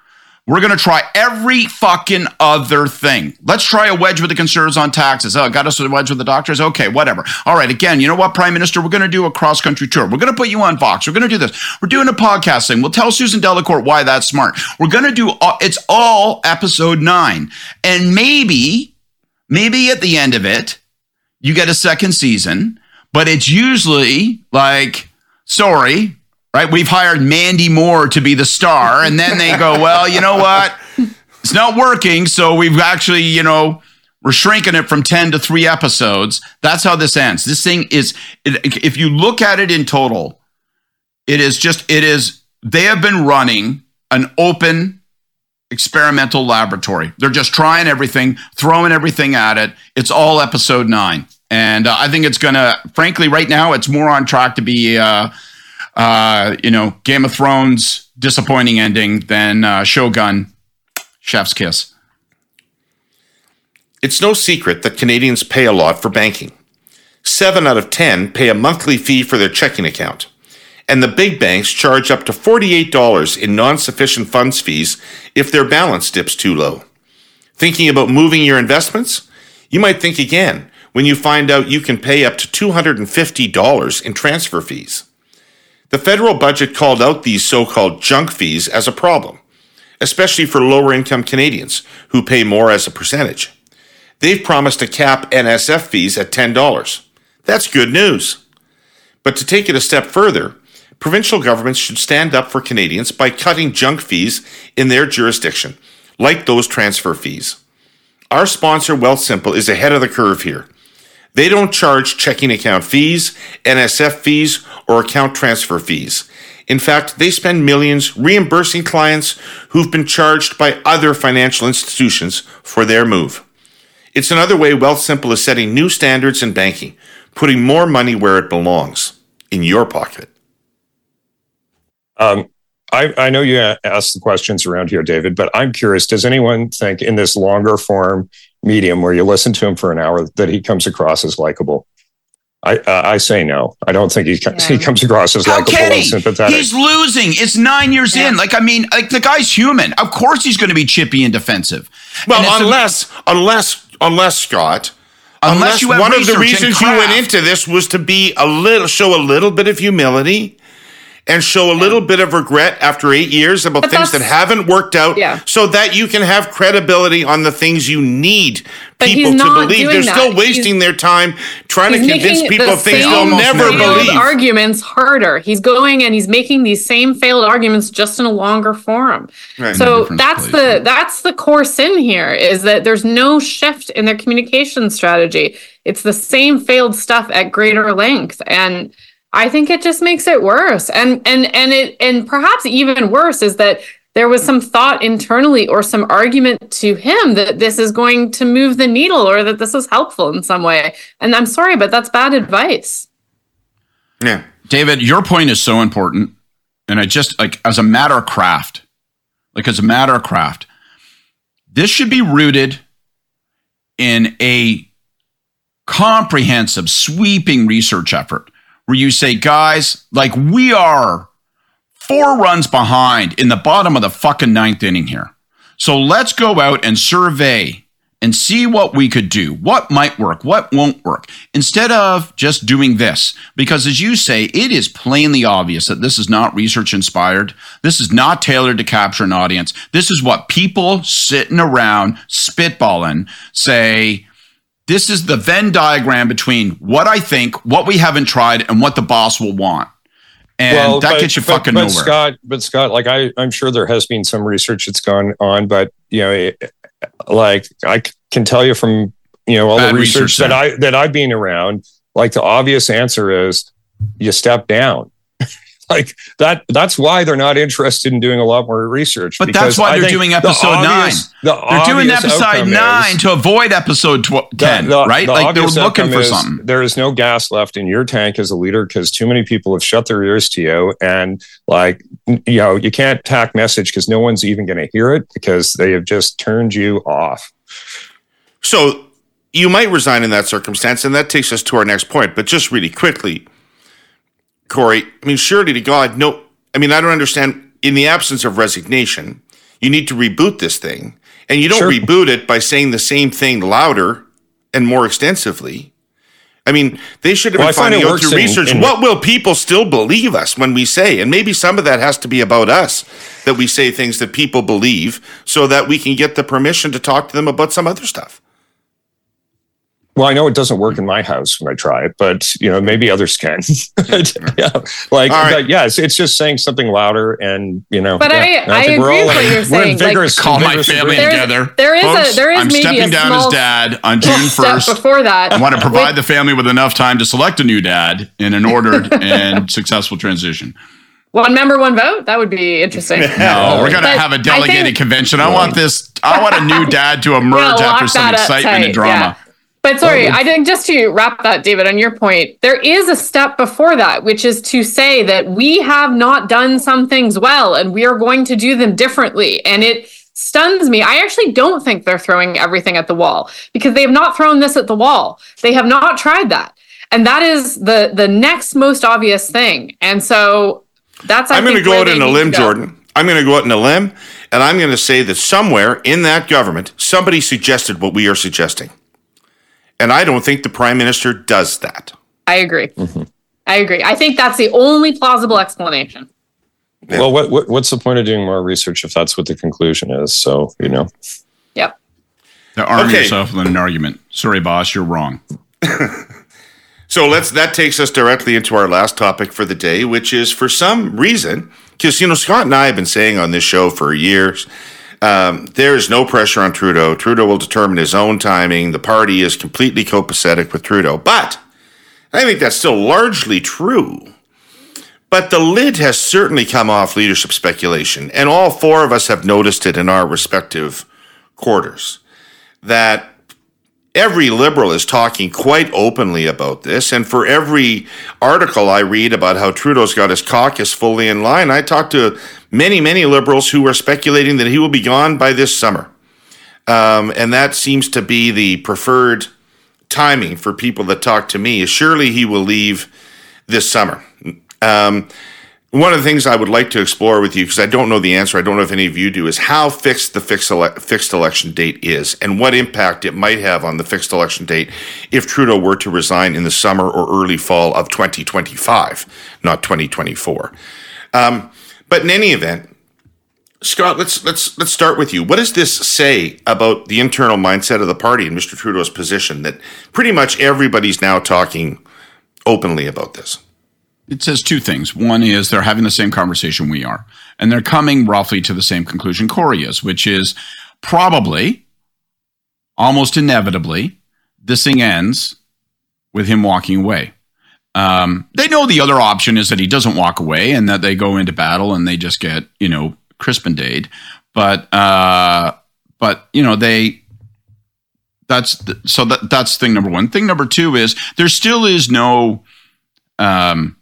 We're going to try every fucking other thing. Let's try a wedge with the conservatives on taxes. Oh, got us a wedge with the doctors? Okay, whatever. All right, again, you know what, Prime Minister? We're going to do a cross-country tour. We're going to put you on Vox. We're going to do this. We're doing a podcast thing. We'll tell Susan Delacourt why that's smart. We're going to do, all, it's all episode nine. And maybe, maybe at the end of it, you get a second season, but it's usually like, sorry, right? We've hired Mandy Moore to be the star. And then they go, well, you know what? It's not working. So we've actually, you know, we're shrinking it from ten to three episodes. That's how this ends. This thing is, if you look at it in total, it is just, it is, they have been running an open experimental laboratory. They're just trying everything, throwing everything at it. It's all episode nine. And uh, I think it's going to, frankly, right now, it's more on track to be, uh, Uh, you know, Game of Thrones disappointing ending than uh, Shogun Chef's Kiss. It's no secret that Canadians pay a lot for banking. Seven out of ten pay a monthly fee for their checking account. And the big banks charge up to forty-eight dollars in non-sufficient funds fees if their balance dips too low. Thinking about moving your investments? You might think again when you find out you can pay up to two hundred fifty dollars in transfer fees. The federal budget called out these so-called junk fees as a problem, especially for lower-income Canadians who pay more as a percentage. They've promised to cap N S F fees at ten dollars. That's good news. But to take it a step further, provincial governments should stand up for Canadians by cutting junk fees in their jurisdiction, like those transfer fees. Our sponsor, Wealthsimple, is ahead of the curve here. They don't charge checking account fees, N S F fees, or account transfer fees. In fact, they spend millions reimbursing clients who've been charged by other financial institutions for their move. It's another way Wealthsimple is setting new standards in banking, putting more money where it belongs, in your pocket. Um, I, I know you asked the questions around here, David, but I'm curious, does anyone think in this longer form medium where you listen to him for an hour that he comes across as likable? I uh, I say no. I don't think he yeah. he comes across as likable and sympathetic. He's losing. It's nine years yeah. in. Like, I mean, like the guy's human. Of course he's going to be chippy and defensive. Well, and unless, a, unless, unless, Scott, unless, unless you one of the reasons you went into this was to be a little, show a little bit of humility and show a little bit of regret after eight years about but things that haven't worked out yeah. so that you can have credibility on the things you need but people to believe. They're that. still wasting he's, their time trying to convince people of things they'll never believe. Arguments harder. He's going and he's making these same failed arguments just in a longer forum. Right. So that's place. the that's the core sin here is that there's no shift in their communication strategy. It's the same failed stuff at greater length. And I think it just makes it worse. And and and it and perhaps even worse is that there was some thought internally or some argument to him that this is going to move the needle or that this is helpful in some way. And I'm sorry, but that's bad advice. Yeah. David, your point is so important. And I just like as a matter of craft, like as a matter of craft, this should be rooted in a comprehensive, sweeping research effort. Where you say, guys, like we are four runs behind in the bottom of the fucking ninth inning here. So let's go out and survey and see what we could do, what might work, what won't work, instead of just doing this. Because as you say, it is plainly obvious that this is not research inspired. This is not tailored to capture an audience. This is what people sitting around spitballing say, this is the Venn diagram between what I think, what we haven't tried, and what the boss will want. And well, that but, gets you but, fucking but nowhere. Scott, but Scott, like I, I'm sure there has been some research that's gone on, but you know, it, like I can tell you from you know all Bad the research, research that I that I've been around, like the obvious answer is you step down. Like that, that's why they're not interested in doing a lot more research. But that's why I they're doing episode the obvious, nine. The they're doing episode nine is, to avoid episode tw- ten, the, the, the right? Like they're looking for is, something. There is no gas left in your tank as a leader because too many people have shut their ears to you. And like, you know, you can't tack message because no one's even going to hear it because they have just turned you off. So you might resign in that circumstance. And that takes us to our next point. But just really quickly, Corey, I mean, surely to God, no, I mean, I don't understand, in the absence of resignation, You need to reboot this thing. And you don't Sure. reboot it by saying the same thing louder and more extensively. I mean, they should have Well, been I find finding it out works through in- research. in- What will people still believe us when we say? And maybe some of that has to be about us, that we say things that people believe so that we can get the permission to talk to them about some other stuff. Well, I know it doesn't work in my house when I try it, but you know, maybe others can. yeah, like, All right. but yeah, it's, it's just saying something louder, and you know. But yeah, I- I think we're agree all with what in- you're we're in saying, like- vigorous- Call my vigorous family agreement. There's- together. there is a- Folks, there is I'm maybe stepping a down small as dad on June step first. before that. I want to provide the family with enough time to select a new dad in an ordered and successful transition. One member, one vote. That would be interesting. No, we're going to But have a I delegated think- convention. I want this. I want a new dad to emerge Yeah, lock after some that up excitement tight, and drama. yeah. But sorry, I think just to wrap that, David, on your point, there is a step before that, which is to say that we have not done some things well and we are going to do them differently. And it stuns me. I actually don't think they're throwing everything at the wall because they have not thrown this at the wall. They have not tried that. And that is the the next most obvious thing. And so that's I I'm going to think, go where out they in a need limb, to go. Jordan. I'm going to go out in a limb, and I'm going to say that somewhere in that government, somebody suggested what we are suggesting. And I don't think the prime minister does that. I agree. Mm-hmm. I agree. I think that's the only plausible explanation. Yeah. Well, what, what what's the point of doing more research if that's what the conclusion is? So you know. Yep. To arm Okay. yourself with an argument. Sorry, boss, you're wrong. So let's that takes us directly into our last topic for the day, which is for some reason, because you know Scott and I have been saying on this show for years, um, there is no pressure on Trudeau. Trudeau will determine his own timing. The party is completely copacetic with Trudeau, but I think that's still largely true. But the lid has certainly come off leadership speculation, and all four of us have noticed it in our respective quarters, that every liberal is talking quite openly about this. And for every article I read about how Trudeau's got his caucus fully in line, I talk to many, many liberals who are speculating that he will be gone by this summer. Um, and that seems to be the preferred timing for people that talk to me. Surely he will leave this summer. Um, one of the things I would like to explore with you, because I don't know the answer, I don't know if any of you do, is how fixed the fixed, ele- fixed election date is and what impact it might have on the fixed election date if Trudeau were to resign in the summer or early fall of twenty twenty-five, not twenty twenty-four. Um, but in any event, Scott, let's let's let's start with you. What does this say about the internal mindset of the party and Mister Trudeau's position that pretty much everybody's now talking openly about this? It says two things. One is they're having the same conversation we are, and they're coming roughly to the same conclusion Corey is, which is probably, almost inevitably, this thing ends with him walking away. Um, they know the other option is that he doesn't walk away and that they go into battle and they just get, you know, Crispin-Dayed. But, uh, but, you know, they, that's, the, so that, that's thing number one. Thing number two is there still is no, um,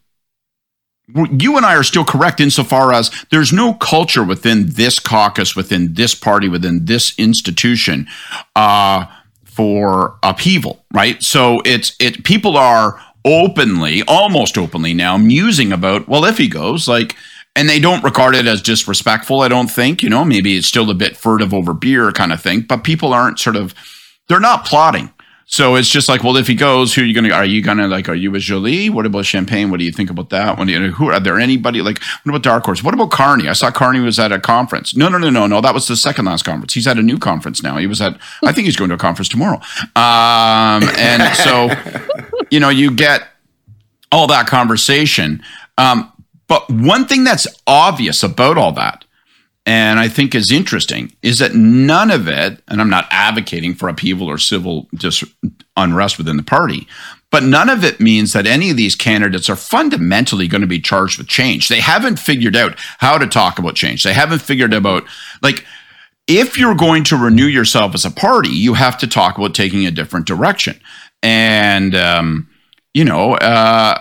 you and I are still correct insofar as there's no culture within this caucus, within this party, within this institution, uh, for upheaval, right? So it's, it, people are openly, almost openly now musing about, well, if he goes, like, and they don't regard it as disrespectful, I don't think, you know, maybe it's still a bit furtive over beer kind of thing, but people aren't sort of, they're not plotting. So it's just like, well, if he goes, who are you going to, are you going to like, are you with Jolie? What about Champagne? What do you think about that? What do you, who are there anybody like, what about Dark Horse? What about Carney? I saw Carney was at a conference. No, no, no, no, no. That was the second last conference. He's at a new conference now. He was at, I think he's going to a conference tomorrow. Um, and so, you know, you get all that conversation. Um, but one thing that's obvious about all that, and I think is interesting, is that none of it, and I'm not advocating for upheaval or civil dis- unrest within the party, but none of it means that any of these candidates are fundamentally going to be charged with change. They haven't figured out how to talk about change. They haven't figured out, like, if you're going to renew yourself as a party, you have to talk about taking a different direction. And, um, you know, uh,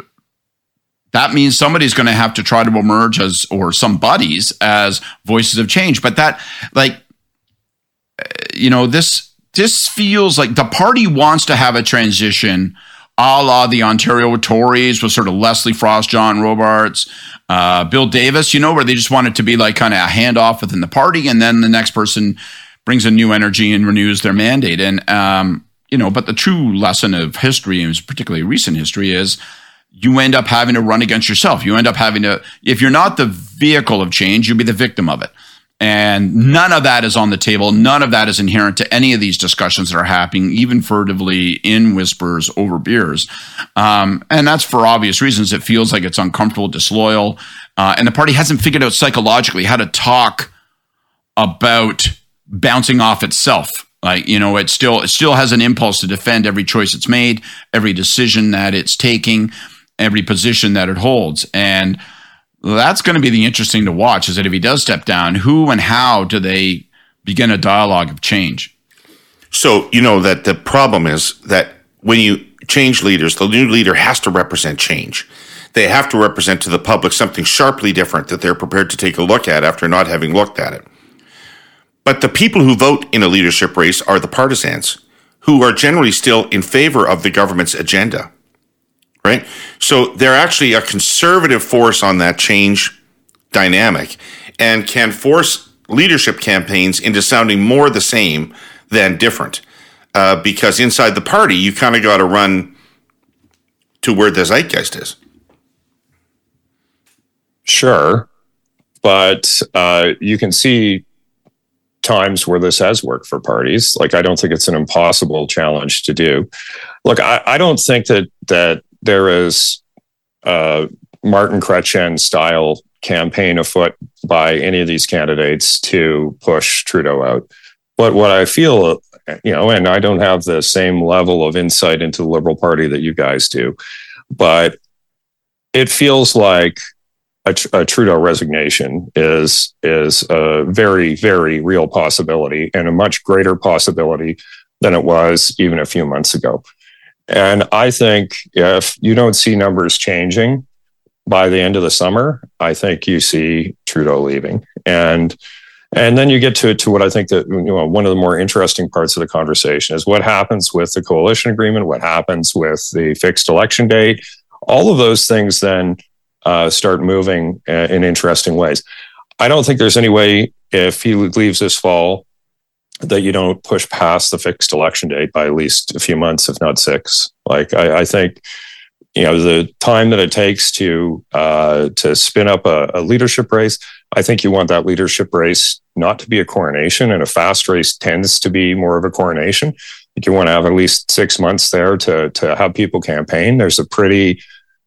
that means somebody's going to have to try to emerge as, or some buddies as voices of change. But that, like, you know, this, this feels like the party wants to have a transition a la the Ontario Tories with sort of Leslie Frost, John Robarts, uh, Bill Davis, you know, where they just want it to be like kind of a handoff within the party, and then the next person brings a new energy and renews their mandate. And, um, you know, but the true lesson of history, and particularly recent history, is you end up having to run against yourself. You end up having to, if you're not the vehicle of change, you'll be the victim of it. And none of that is on the table. None of that is inherent to any of these discussions that are happening, even furtively in whispers over beers. Um, and that's for obvious reasons. It feels like it's uncomfortable, disloyal. Uh, and the party hasn't figured out psychologically how to talk about bouncing off itself. Like, you know, it still, it still has an impulse to defend every choice it's made, every decision that it's taking, every position that it holds. And that's going to be the interesting to watch, is that if he does step down, who and how do they begin a dialogue of change? So, you know, that the problem is that when you change leaders, the new leader has to represent change. They have to represent to the public something sharply different that they're prepared to take a look at after not having looked at it. But the people who vote in a leadership race are the partisans, who are generally still in favor of the government's agenda, right? So they're actually a conservative force on that change dynamic and can force leadership campaigns into sounding more the same than different. Uh, because inside the party, you kind of got to run to where the zeitgeist is. Sure. But uh, you can see times where this has worked for parties. Like, I don't think it's an impossible challenge to do. Look, I, I don't think that that there is a Martin Chrétien style campaign afoot by any of these candidates to push Trudeau out. But what I feel, you know, and I don't have the same level of insight into the Liberal Party that you guys do, but it feels like A, a Trudeau resignation is is a very, very real possibility, and a much greater possibility than it was even a few months ago. And I think if you don't see numbers changing by the end of the summer, I think you see Trudeau leaving. And and then you get to to what I think that, you know, one of the more interesting parts of the conversation is what happens with the coalition agreement, what happens with the fixed election date. All of those things then Uh, start moving uh, in interesting ways. I don't think there's any way, if he leaves this fall, that you don't push past the fixed election date by at least a few months, if not six. Like, I, I think, you know, the time that it takes to uh, to spin up a, a leadership race, I think you want that leadership race not to be a coronation, and a fast race tends to be more of a coronation. I think you want to have at least six months there to to have people campaign. There's a pretty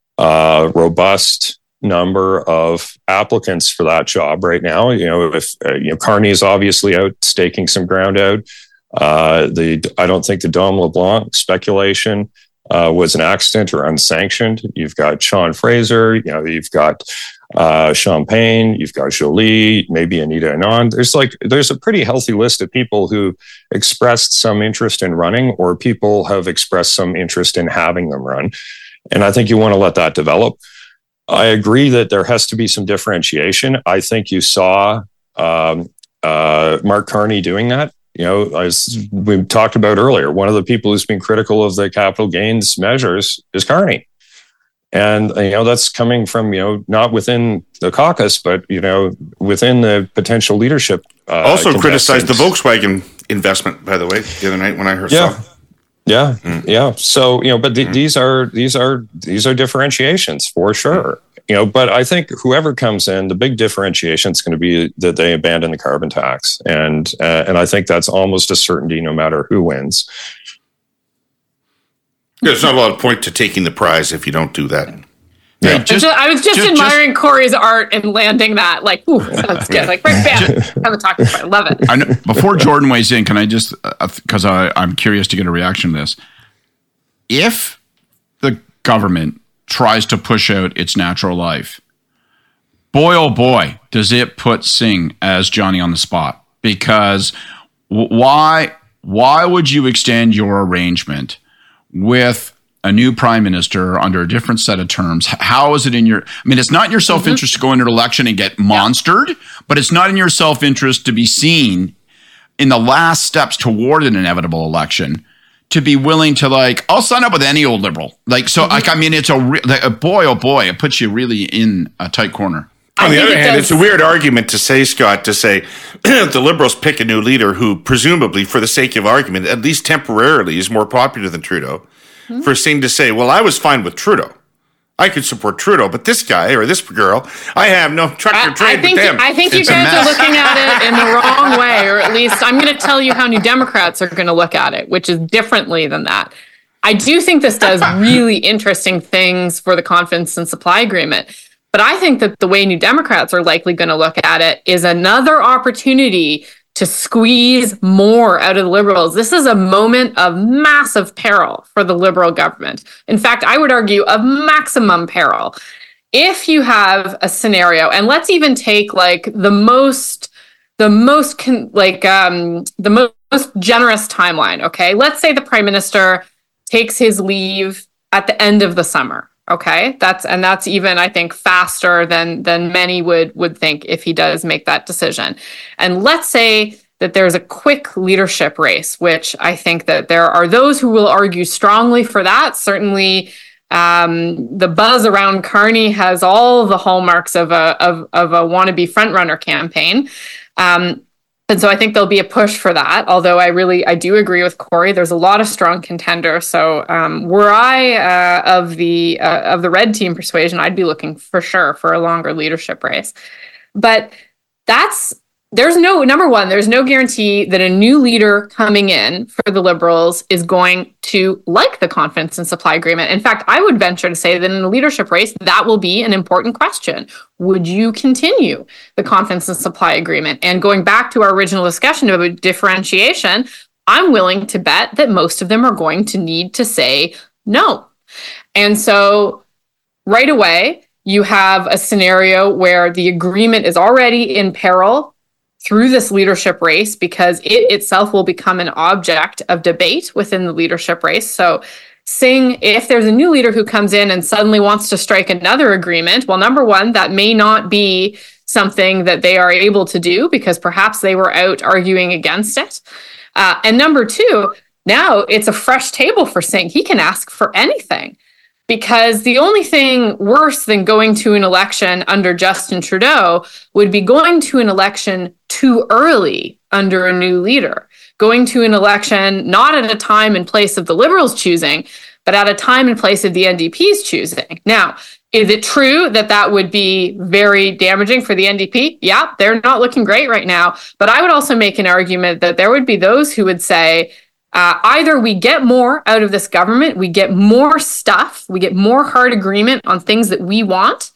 Uh, robust number of applicants for that job right now. You know, if uh, you know, Carney is obviously out staking some ground out. Uh, the I don't think the Dom LeBlanc speculation uh, was an accident or unsanctioned. You've got Sean Fraser. You know, you've got uh, Champagne. You've got Jolie. Maybe Anita Anand. There's like there's a pretty healthy list of people who expressed some interest in running, or people have expressed some interest in having them run. And I think you want to let that develop. I agree that there has to be some differentiation. I think you saw um, uh, Mark Carney doing that. You know, as we talked about earlier, one of the people who's been critical of the capital gains measures is Carney. And, you know, that's coming from, you know, not within the caucus, but, you know, within the potential leadership. Uh, also criticized the Volkswagen investment, by the way, the other night when I heard yeah. so. Yeah, mm. yeah. So, you know, but th- mm. these are these are these are differentiations for sure. Mm. You know, but I think whoever comes in, the big differentiation is going to be that they abandon the carbon tax, and uh, and I think that's almost a certainty, no matter who wins. There's not a lot of point to taking the prize if you don't do that. Yeah, just, just, I was just, just admiring just, Corey's art and landing that. Like, ooh, sounds good. Like, right, bam. Have a talking point. I love it. I know, before Jordan weighs in, can I just, because uh, I'm curious to get a reaction to this. If the government tries to push out its natural life, boy, oh boy, does it put Singh as Johnny on the spot. Because why, why would you extend your arrangement with a new prime minister under a different set of terms? How is it in your, I mean, it's not in your self-interest mm-hmm. to go into an election and get monstered, yeah. but it's not in your self-interest to be seen in the last steps toward an inevitable election to be willing to like, I'll sign up with any old liberal. Like, so mm-hmm. like, I mean, it's a, re- like, a boy, oh boy, it puts you really in a tight corner. On the other hand, it's a weird argument to say, Scott, to say the Liberals pick a new leader who presumably, for the sake of argument, at least temporarily is more popular than Trudeau, mm-hmm. for saying to say, well, I was fine with Trudeau. I could support Trudeau, but this guy or this girl, I have no truck or trade I think, with them. I think you It's a guys mess. are looking at it in the wrong way, or at least I'm going to tell you how New Democrats are going to look at it, which is differently than that. I do think this does really interesting things for the confidence and supply agreement. But I think that the way New Democrats are likely going to look at it is another opportunity to squeeze more out of the Liberals. This is a moment of massive peril for the Liberal government. In fact, I would argue of maximum peril. If you have a scenario, and let's even take like the most, the most con- like um, the mo- most generous timeline. Okay, let's say the Prime Minister takes his leave at the end of the summer. Okay, that's and that's even, I think, faster than than many would would think if he does make that decision. And let's say that there's a quick leadership race, which I think that there are those who will argue strongly for that. Certainly, um, the buzz around Carney has all the hallmarks of a of of a wannabe frontrunner campaign. Um, And so I think there'll be a push for that. Although I really, I do agree with Corey. There's a lot of strong contenders. So um, were I uh, of the uh, of the red team persuasion, I'd be looking for sure for a longer leadership race. But that's there's no number one. There's no guarantee that a new leader coming in for the Liberals is going to like the confidence and supply agreement. In fact, I would venture to say that in a leadership race, that will be an important question. Would you continue the confidence and supply agreement? And going back to our original discussion about differentiation, I'm willing to bet that most of them are going to need to say no. And so right away, you have a scenario where the agreement is already in peril through this leadership race because it itself will become an object of debate within the leadership race. So Singh, if there's a new leader who comes in and suddenly wants to strike another agreement, well, number one, that may not be something that they are able to do because perhaps they were out arguing against it. Uh, and number two, now it's a fresh table for Singh. He can ask for anything. Because the only thing worse than going to an election under Justin Trudeau would be going to an election too early under a new leader. Going to an election not at a time and place of the Liberals choosing, but at a time and place of the N D P's choosing. Now, is it true that that would be very damaging for the N D P? Yeah, they're not looking great right now. But I would also make an argument that there would be those who would say, Uh, either we get more out of this government, we get more stuff, we get more hard agreement on things that we want,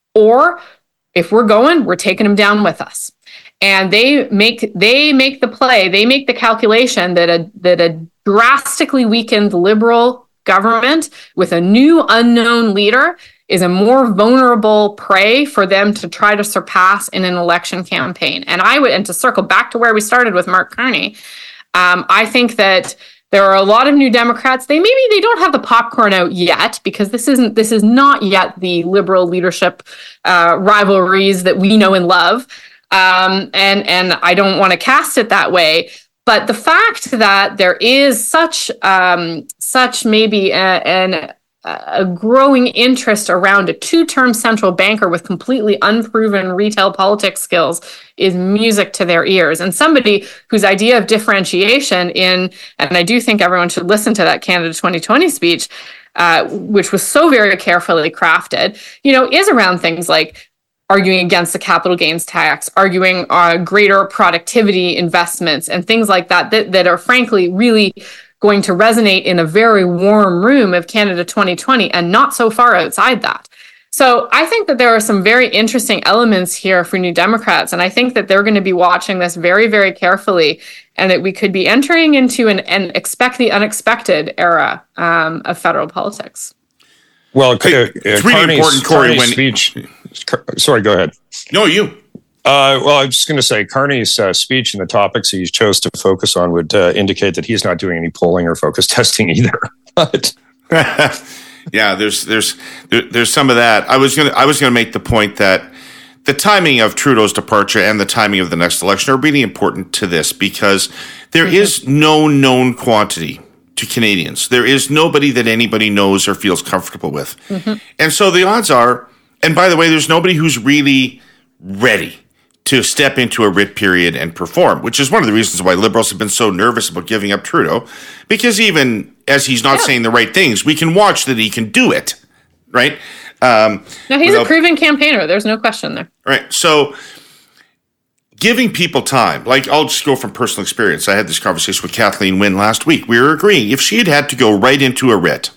or if we're going, we're taking them down with us. And they make they make the play, they make the calculation that a that a drastically weakened Liberal government with a new unknown leader is a more vulnerable prey for them to try to surpass in an election campaign. And I would, and to circle back to where we started with Mark Carney, Um, I think that there are a lot of New Democrats. They maybe they don't have the popcorn out yet because this isn't this is not yet the Liberal leadership uh, rivalries that we know and love, um, and and I don't want to cast it that way. But the fact that there is such um, such maybe a, an a growing interest around a two-term central banker with completely unproven retail politics skills is music to their ears. And somebody whose idea of differentiation in, and I do think everyone should listen to that Canada twenty twenty speech, uh, which was so very carefully crafted, you know, is around things like arguing against the capital gains tax, arguing uh, greater productivity investments and things like that, that, that are frankly really going to resonate in a very warm room of Canada twenty twenty and not so far outside that. So I think that there are some very interesting elements here for New Democrats, and I think that they're going to be watching this very, very carefully, and that we could be entering into an, an expect the unexpected era um, of federal politics. Well, Hey, uh, it's really Carney's, important, Corey, Carney's when- speech. Sorry, go ahead. No, you. Uh, well, I was just going to say Carney's uh, speech and the topics he chose to focus on would uh, indicate that he's not doing any polling or focus testing either. But Yeah, there's there's there, there's some of that. I was gonna I was gonna make the point that the timing of Trudeau's departure and the timing of the next election are really important to this because there mm-hmm. is no known quantity to Canadians. There is nobody that anybody knows or feels comfortable with. Mm-hmm. And so the odds are, and by the way, there's nobody who's really ready to step into a writ period and perform, which is one of the reasons why Liberals have been so nervous about giving up Trudeau, because even as he's not yeah. saying the right things, we can watch that he can do it, right? Um, no, he's without, a proven campaigner. There's no question there. Right. So giving people time, like I'll just go from personal experience. I had this conversation with Kathleen Wynne last week. We were agreeing if she had had to go right into a writ,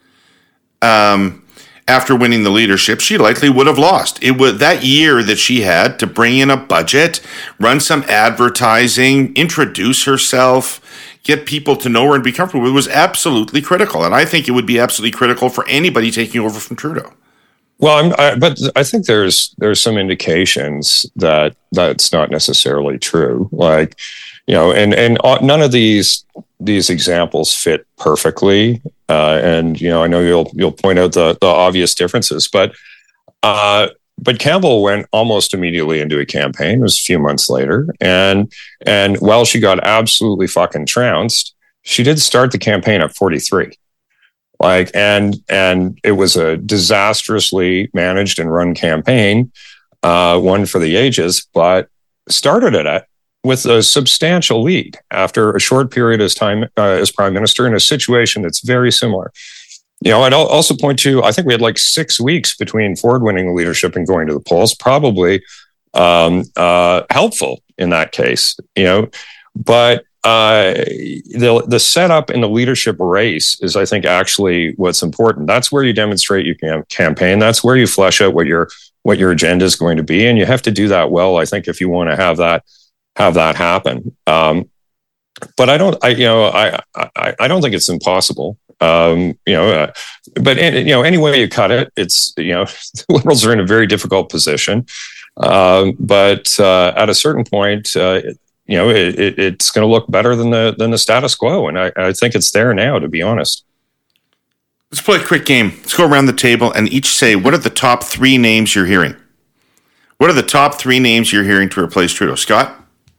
um, after winning the leadership, she likely would have lost. It was that year that she had to bring in a budget, run some advertising, introduce herself, get people to know her and be comfortable with. It was absolutely critical. And I think it would be absolutely critical for anybody taking over from Trudeau. Well, I'm, I, but I think there's there's some indications that that's not necessarily true. Like, you know, and and none of these these examples fit perfectly. Uh, and you know, I know you'll you'll point out the the obvious differences, but uh, but Campbell went almost immediately into a campaign. It was a few months later, and and while she got absolutely fucking trounced, she did start the campaign at forty-three. Like, and and it was a disastrously managed and run campaign, uh, one for the ages, but started it at with a substantial lead after a short period as time uh, as prime minister in a situation that's very similar. You know, I'd also point to, I think we had like six weeks between Ford winning the leadership and going to the polls, probably um, uh, helpful in that case, you know, but uh, the, the setup in the leadership race is, I think, actually what's important. That's where you demonstrate you can campaign. That's where you flesh out what your, what your agenda is going to be. And you have to do that well, I think, if you want to have that have that happen. Um, but I don't, I, you know, I, I, I don't think it's impossible. Um, you know, uh, but, you know, any way you cut it, it's, you know, the Liberals are in a very difficult position. Um, but uh, at a certain point, uh, you know, it, it, it's going to look better than the, than the status quo. And I, I think it's there now, to be honest. Let's play a quick game. Let's go around the table and each say, what are the top three names you're hearing? What are the top three names you're hearing to replace Trudeau? Scott?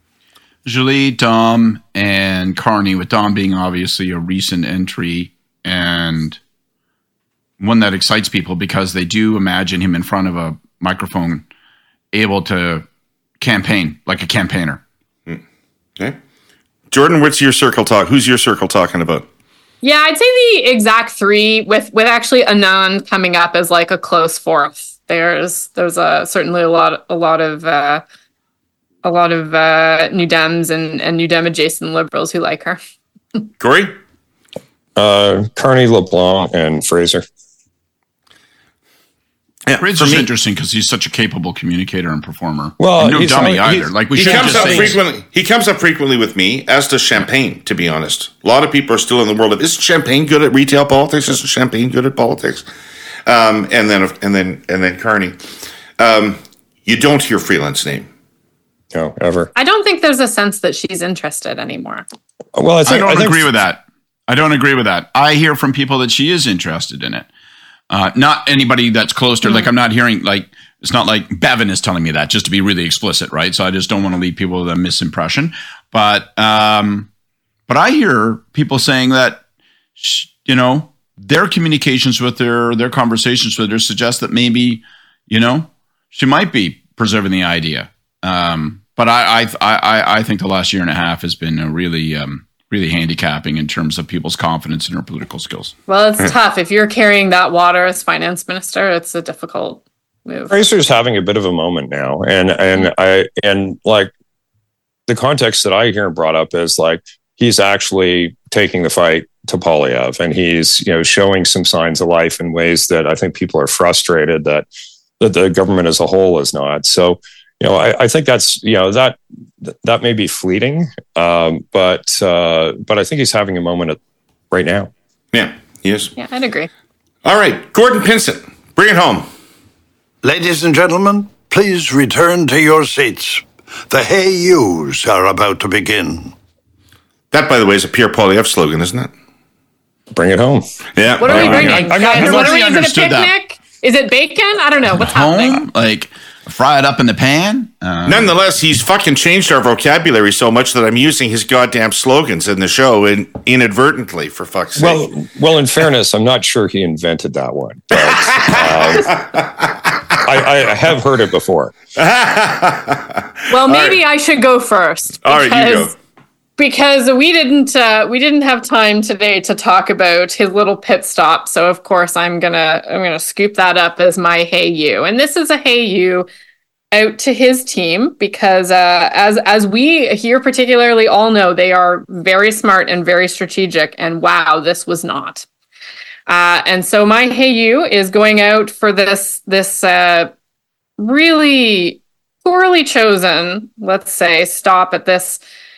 Julie, Dom, and Carney, with Dom being obviously a recent entry and one that excites people because they do imagine him in front of a microphone able to campaign like a campaigner. Okay. Jordan, what's your circle talk? Who's your circle talking about? Yeah, I'd say the exact three with with actually Anand coming up as like a close fourth. There's there's a certainly a lot a lot of uh, a lot of uh, New Dems and, and New Dem adjacent Liberals who like her. Corey? Uh, Carney, LeBlanc, and Fraser. Yeah, Fraser's interesting because he's such a capable communicator and performer. Well, and no dummy either. Like we he should comes just up say frequently. He comes up frequently with me, as does Champagne. To be honest, a lot of people are still in the world of is Champagne good at retail politics? Is Champagne good at politics? Um, and then and then and then Carney. Um, you don't hear Freeland's name. No, ever. I don't think there's a sense that she's interested anymore. Well, I, think, I don't I think agree with that. I don't agree with that. I hear from people that she is interested in it. Uh, not anybody that's close to her. Mm. Like I'm not hearing like it's not like Bevan is telling me that, just to be really explicit, right? So I just don't want to leave people with a misimpression. But um, but I hear people saying that she, you know their communications with her, their conversations with her suggest that maybe you know she might be preserving the idea. Um, but I, I, I, I think the last year and a half has been a really, um, really handicapping in terms of people's confidence in her political skills. Well, it's tough. If you're carrying that water as finance minister, it's a difficult move. Fraser's having a bit of a moment now. And, and I, and like the context that I hear brought up is like, he's actually taking the fight to Poilievre and he's, you know, showing some signs of life in ways that I think people are frustrated that, that the government as a whole is not. So, You know, I, I think that's, you know, that that may be fleeting, um, but uh, but I think he's having a moment at, right now. Yeah, he is. Yeah, I'd agree. All right, Gordon Pinsent, bring it home. Ladies and gentlemen, please return to your seats. The Hey Yous are about to begin. That, by the way, is a Pierre Poilievre slogan, isn't it? Bring it home. Yeah. What are we bringing? I, I, Guys, I what are we? Is it a understood picnic? that. Is it bacon? I don't know. What's home? happening? Like fry it up in the pan. Uh, Nonetheless, he's fucking changed our vocabulary so much that I'm using his goddamn slogans in the show and inadvertently, for fuck's sake. Well, well, in fairness, I'm not sure he invented that one. But, uh, I, I have heard it before. Well, maybe right. I should go first. All right, you go. Because we didn't uh, we didn't have time today to talk about his little pit stop, so of course I'm gonna I'm gonna scoop that up as my hey you, and this is a hey you out to his team because uh, as as we here particularly all know, they are very smart and very strategic, and wow, this was not. Uh, and so my hey you is going out for this this uh, really poorly chosen, let's say, stop at this.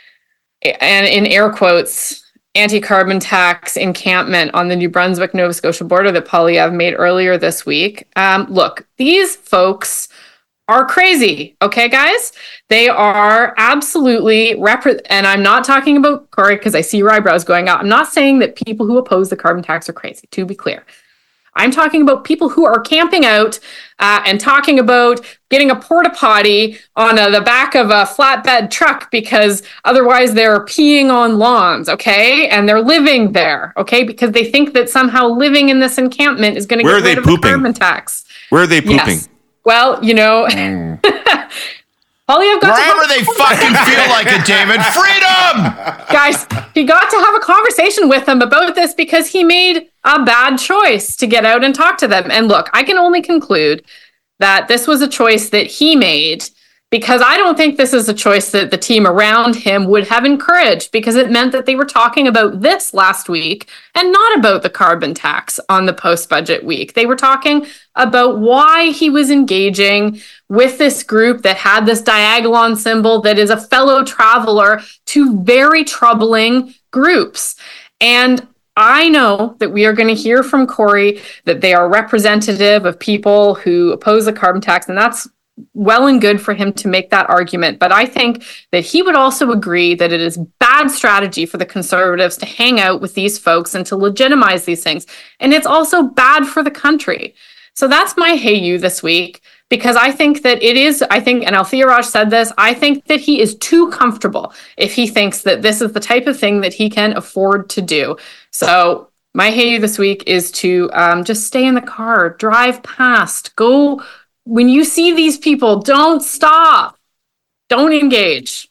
And in air quotes, anti-carbon tax encampment on the New Brunswick-Nova Scotia border that Poilievre made earlier this week. Um, look, these folks are crazy, okay, guys? They are absolutely, rep- and I'm not talking about, Corey, because I see your eyebrows going up. I'm not saying that people who oppose the carbon tax are crazy, to be clear. I'm talking about people who are camping out uh, and talking about getting a porta potty on a, the back of a flatbed truck because otherwise they're peeing on lawns, okay? And they're living there, okay? Because they think that somehow living in this encampment is going to get rid of the carbon tax. Where are they pooping? Yes. Well, you know... Mm. Poilievre got Wherever they fucking feel like it, David. Freedom! Guys, he got to have a conversation with them about this because he made a bad choice to get out and talk to them. And look, I can only conclude that this was a choice that he made because I don't think this is a choice that the team around him would have encouraged because it meant that they were talking about this last week and not about the carbon tax on the post-budget week. They were talking about why he was engaging with this group that had this diagolon symbol that is a fellow traveler to very troubling groups. And I know that we are going to hear from Corey that they are representative of people who oppose the carbon tax, and that's well and good for him to make that argument. But I think that he would also agree that it is bad strategy for the Conservatives to hang out with these folks and to legitimize these things. And it's also bad for the country. So that's my hey you this week, because I think that it is, I think, and Althea Raj said this, I think that he is too comfortable if he thinks that this is the type of thing that he can afford to do. So my hey you this week is to um, just stay in the car, drive past, go. When you see these people, don't stop. Don't engage.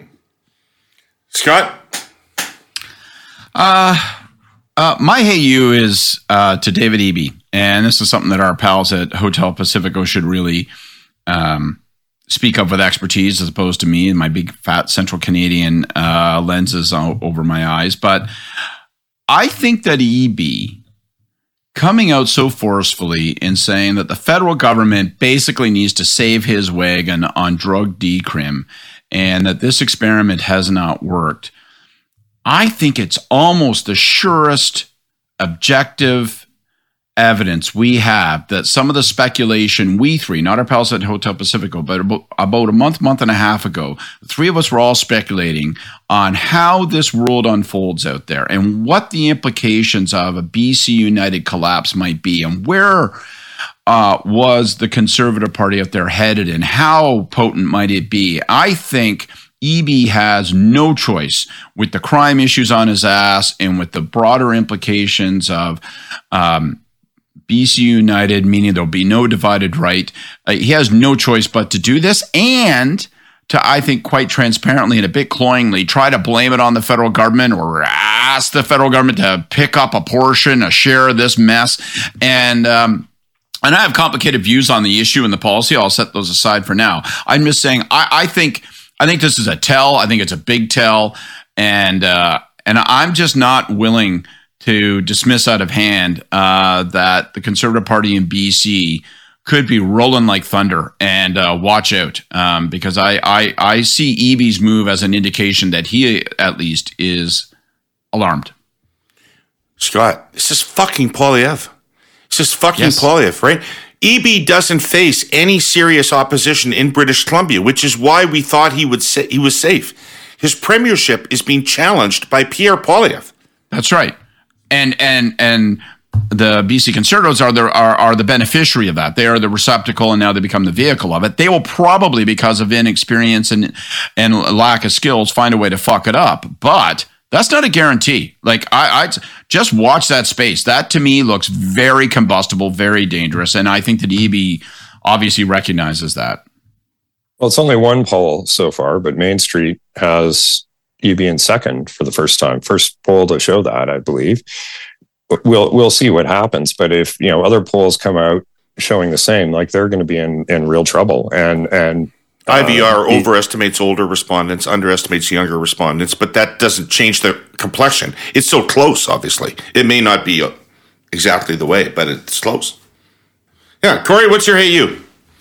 Scott? Uh, uh, my hey you is uh, to David Eby. And this is something that our pals at Hotel Pacifico should really um, speak of with expertise as opposed to me and my big fat Central Canadian uh, lenses over my eyes. But I think that Eby coming out so forcefully and saying that the federal government basically needs to save his wagon on drug decrim and that this experiment has not worked, I think it's almost the surest objective evidence we have that some of the speculation we three, not our pals at Hotel Pacifico, but about, about a month, month and a half ago, the three of us were all speculating on how this world unfolds out there and what the implications of a B C United collapse might be and where uh, was the Conservative Party out there headed and how potent might it be. I think Eby has no choice with the crime issues on his ass and with the broader implications of um, B C United, meaning there'll be no divided right. Uh, he has no choice but to do this and to, I think, quite transparently and a bit cloyingly try to blame it on the federal government or ask the federal government to pick up a portion, a share of this mess. And, um, and I have complicated views on the issue and the policy. I'll set those aside for now. I'm just saying, I, I think, I think this is a tell. I think it's a big tell. And, uh, and I'm just not willing to dismiss out of hand uh, that the Conservative Party in B C could be rolling like thunder, and uh, watch out um, because I, I I see Eby's move as an indication that he at least is alarmed. Scott, this is fucking Poilievre. This is fucking Yes. Poilievre, right? Eby doesn't face any serious opposition in British Columbia, which is why we thought he would sa- he was safe. His premiership is being challenged by Pierre Poilievre. That's right. And and and the B C Conservatives are the are, are the beneficiary of that. They are the receptacle, and now they become the vehicle of it. They will probably, because of inexperience and and lack of skills, find a way to fuck it up. But that's not a guarantee. Like I, I just watch that space. That to me looks very combustible, very dangerous, and I think that Eby obviously recognizes that. Well, it's only one poll so far, but Main Street has Eby in second for the first time. First poll to show that, I believe. We'll we'll see what happens. But if you know other polls come out showing the same, like they're going to be in, in real trouble. And and uh, I V R overestimates older respondents, underestimates younger respondents, but that doesn't change the complexion. It's so close. Obviously, it may not be exactly the way, but it's close. Yeah, Corey, what's your hey you?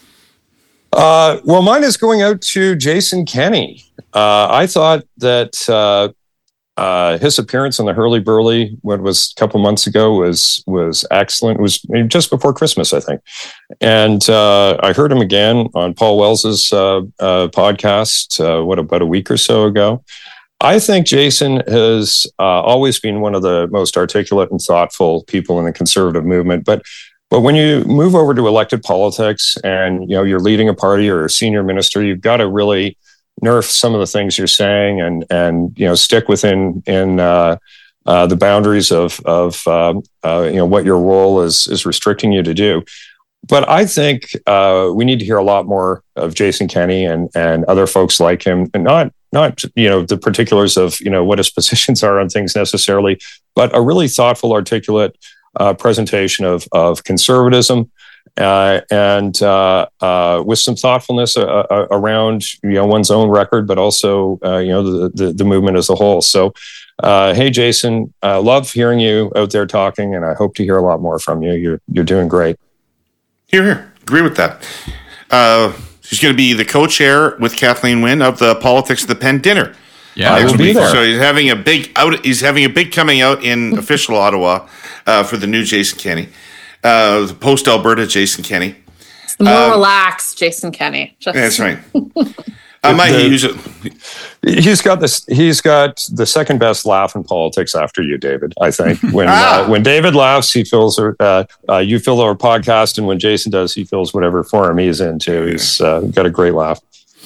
Uh, well, mine is going out to Jason Kenney. Uh, I thought that uh, uh, his appearance on the Hurley Burley, what was a couple months ago, was was excellent. It was just before Christmas, I think. And uh, I heard him again on Paul Wells's uh, uh, podcast, uh, what, about a week or so ago. I think Jason has uh, always been one of the most articulate and thoughtful people in the conservative movement. But But when you move over to elected politics and, you know, you're leading a party or a senior minister, you've got to really nerf some of the things you're saying and, and, you know, stick within, in, uh, uh, the boundaries of, of, uh, uh, you know, what your role is, is restricting you to do. But I think, uh, we need to hear a lot more of Jason Kenney and, and other folks like him, and not, not, you know, the particulars of, you know, what his positions are on things necessarily, but a really thoughtful, articulate, Uh, presentation of of conservatism, uh, and uh, uh, with some thoughtfulness uh, uh, around you know one's own record, but also uh, you know the, the the movement as a whole. So, uh, hey Jason, I love hearing you out there talking, and I hope to hear a lot more from you. You're you're doing great. Here, here, agree with that. Uh, she's going to be the co-chair with Kathleen Wynne of the Politics of the Pen dinner. Yeah, I will be there. So he's having a big out. He's having a big coming out in official Ottawa uh, for the new Jason Kenney, uh, the post Alberta Jason Kenney. It's the more Um, relaxed Jason Kenney. Just That's right. I might The- use it. He's got this. He's got the second best laugh in politics after you, David. I think when Ah. uh, when David laughs, he fills. Uh, uh, you fill our podcast, and when Jason does, he fills whatever forum he's into. He's uh, got a great laugh.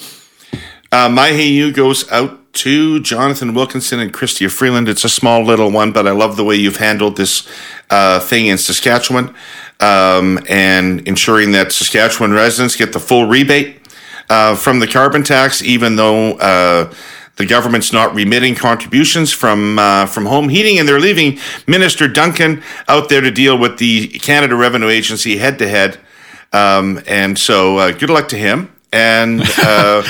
Uh, my hey you goes out to Jonathan Wilkinson and Chrystia Freeland. It's a small little one, but I love the way you've handled this uh, thing in Saskatchewan, um, and ensuring that Saskatchewan residents get the full rebate uh, from the carbon tax, even though uh, the government's not remitting contributions from uh, from home heating, and they're leaving Minister Duncan out there to deal with the Canada Revenue Agency head to head. Um, and so, uh, good luck to him. And uh,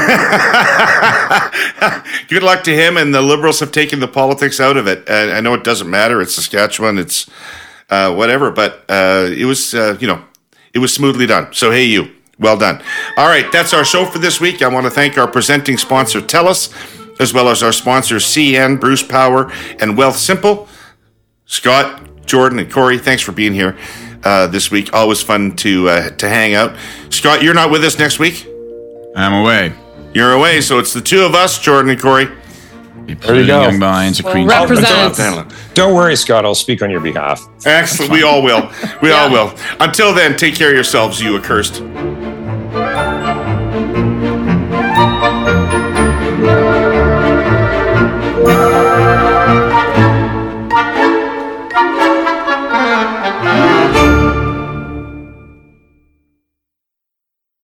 good luck to him. And the Liberals have taken the politics out of it. And I know it doesn't matter. It's Saskatchewan. It's uh, whatever. But uh, it was, uh, you know, it was smoothly done. So, hey, you. Well done. All right. That's our show for this week. I want to thank our presenting sponsor, TELUS, as well as our sponsors, C N, Bruce Power, and Wealth Simple. Scott, Jordan, and Corey, thanks for being here. Uh, this week, always fun to uh, to hang out. Scott, you're not with us next week. I'm away. You're away, so it's the two of us, Jordan and Corey. There you go. Young minds, a Well, queen. represent. Don't worry, Scott. I'll speak on your behalf. Excellent. We all will. We Yeah. all will. Until then, take care of yourselves, you accursed.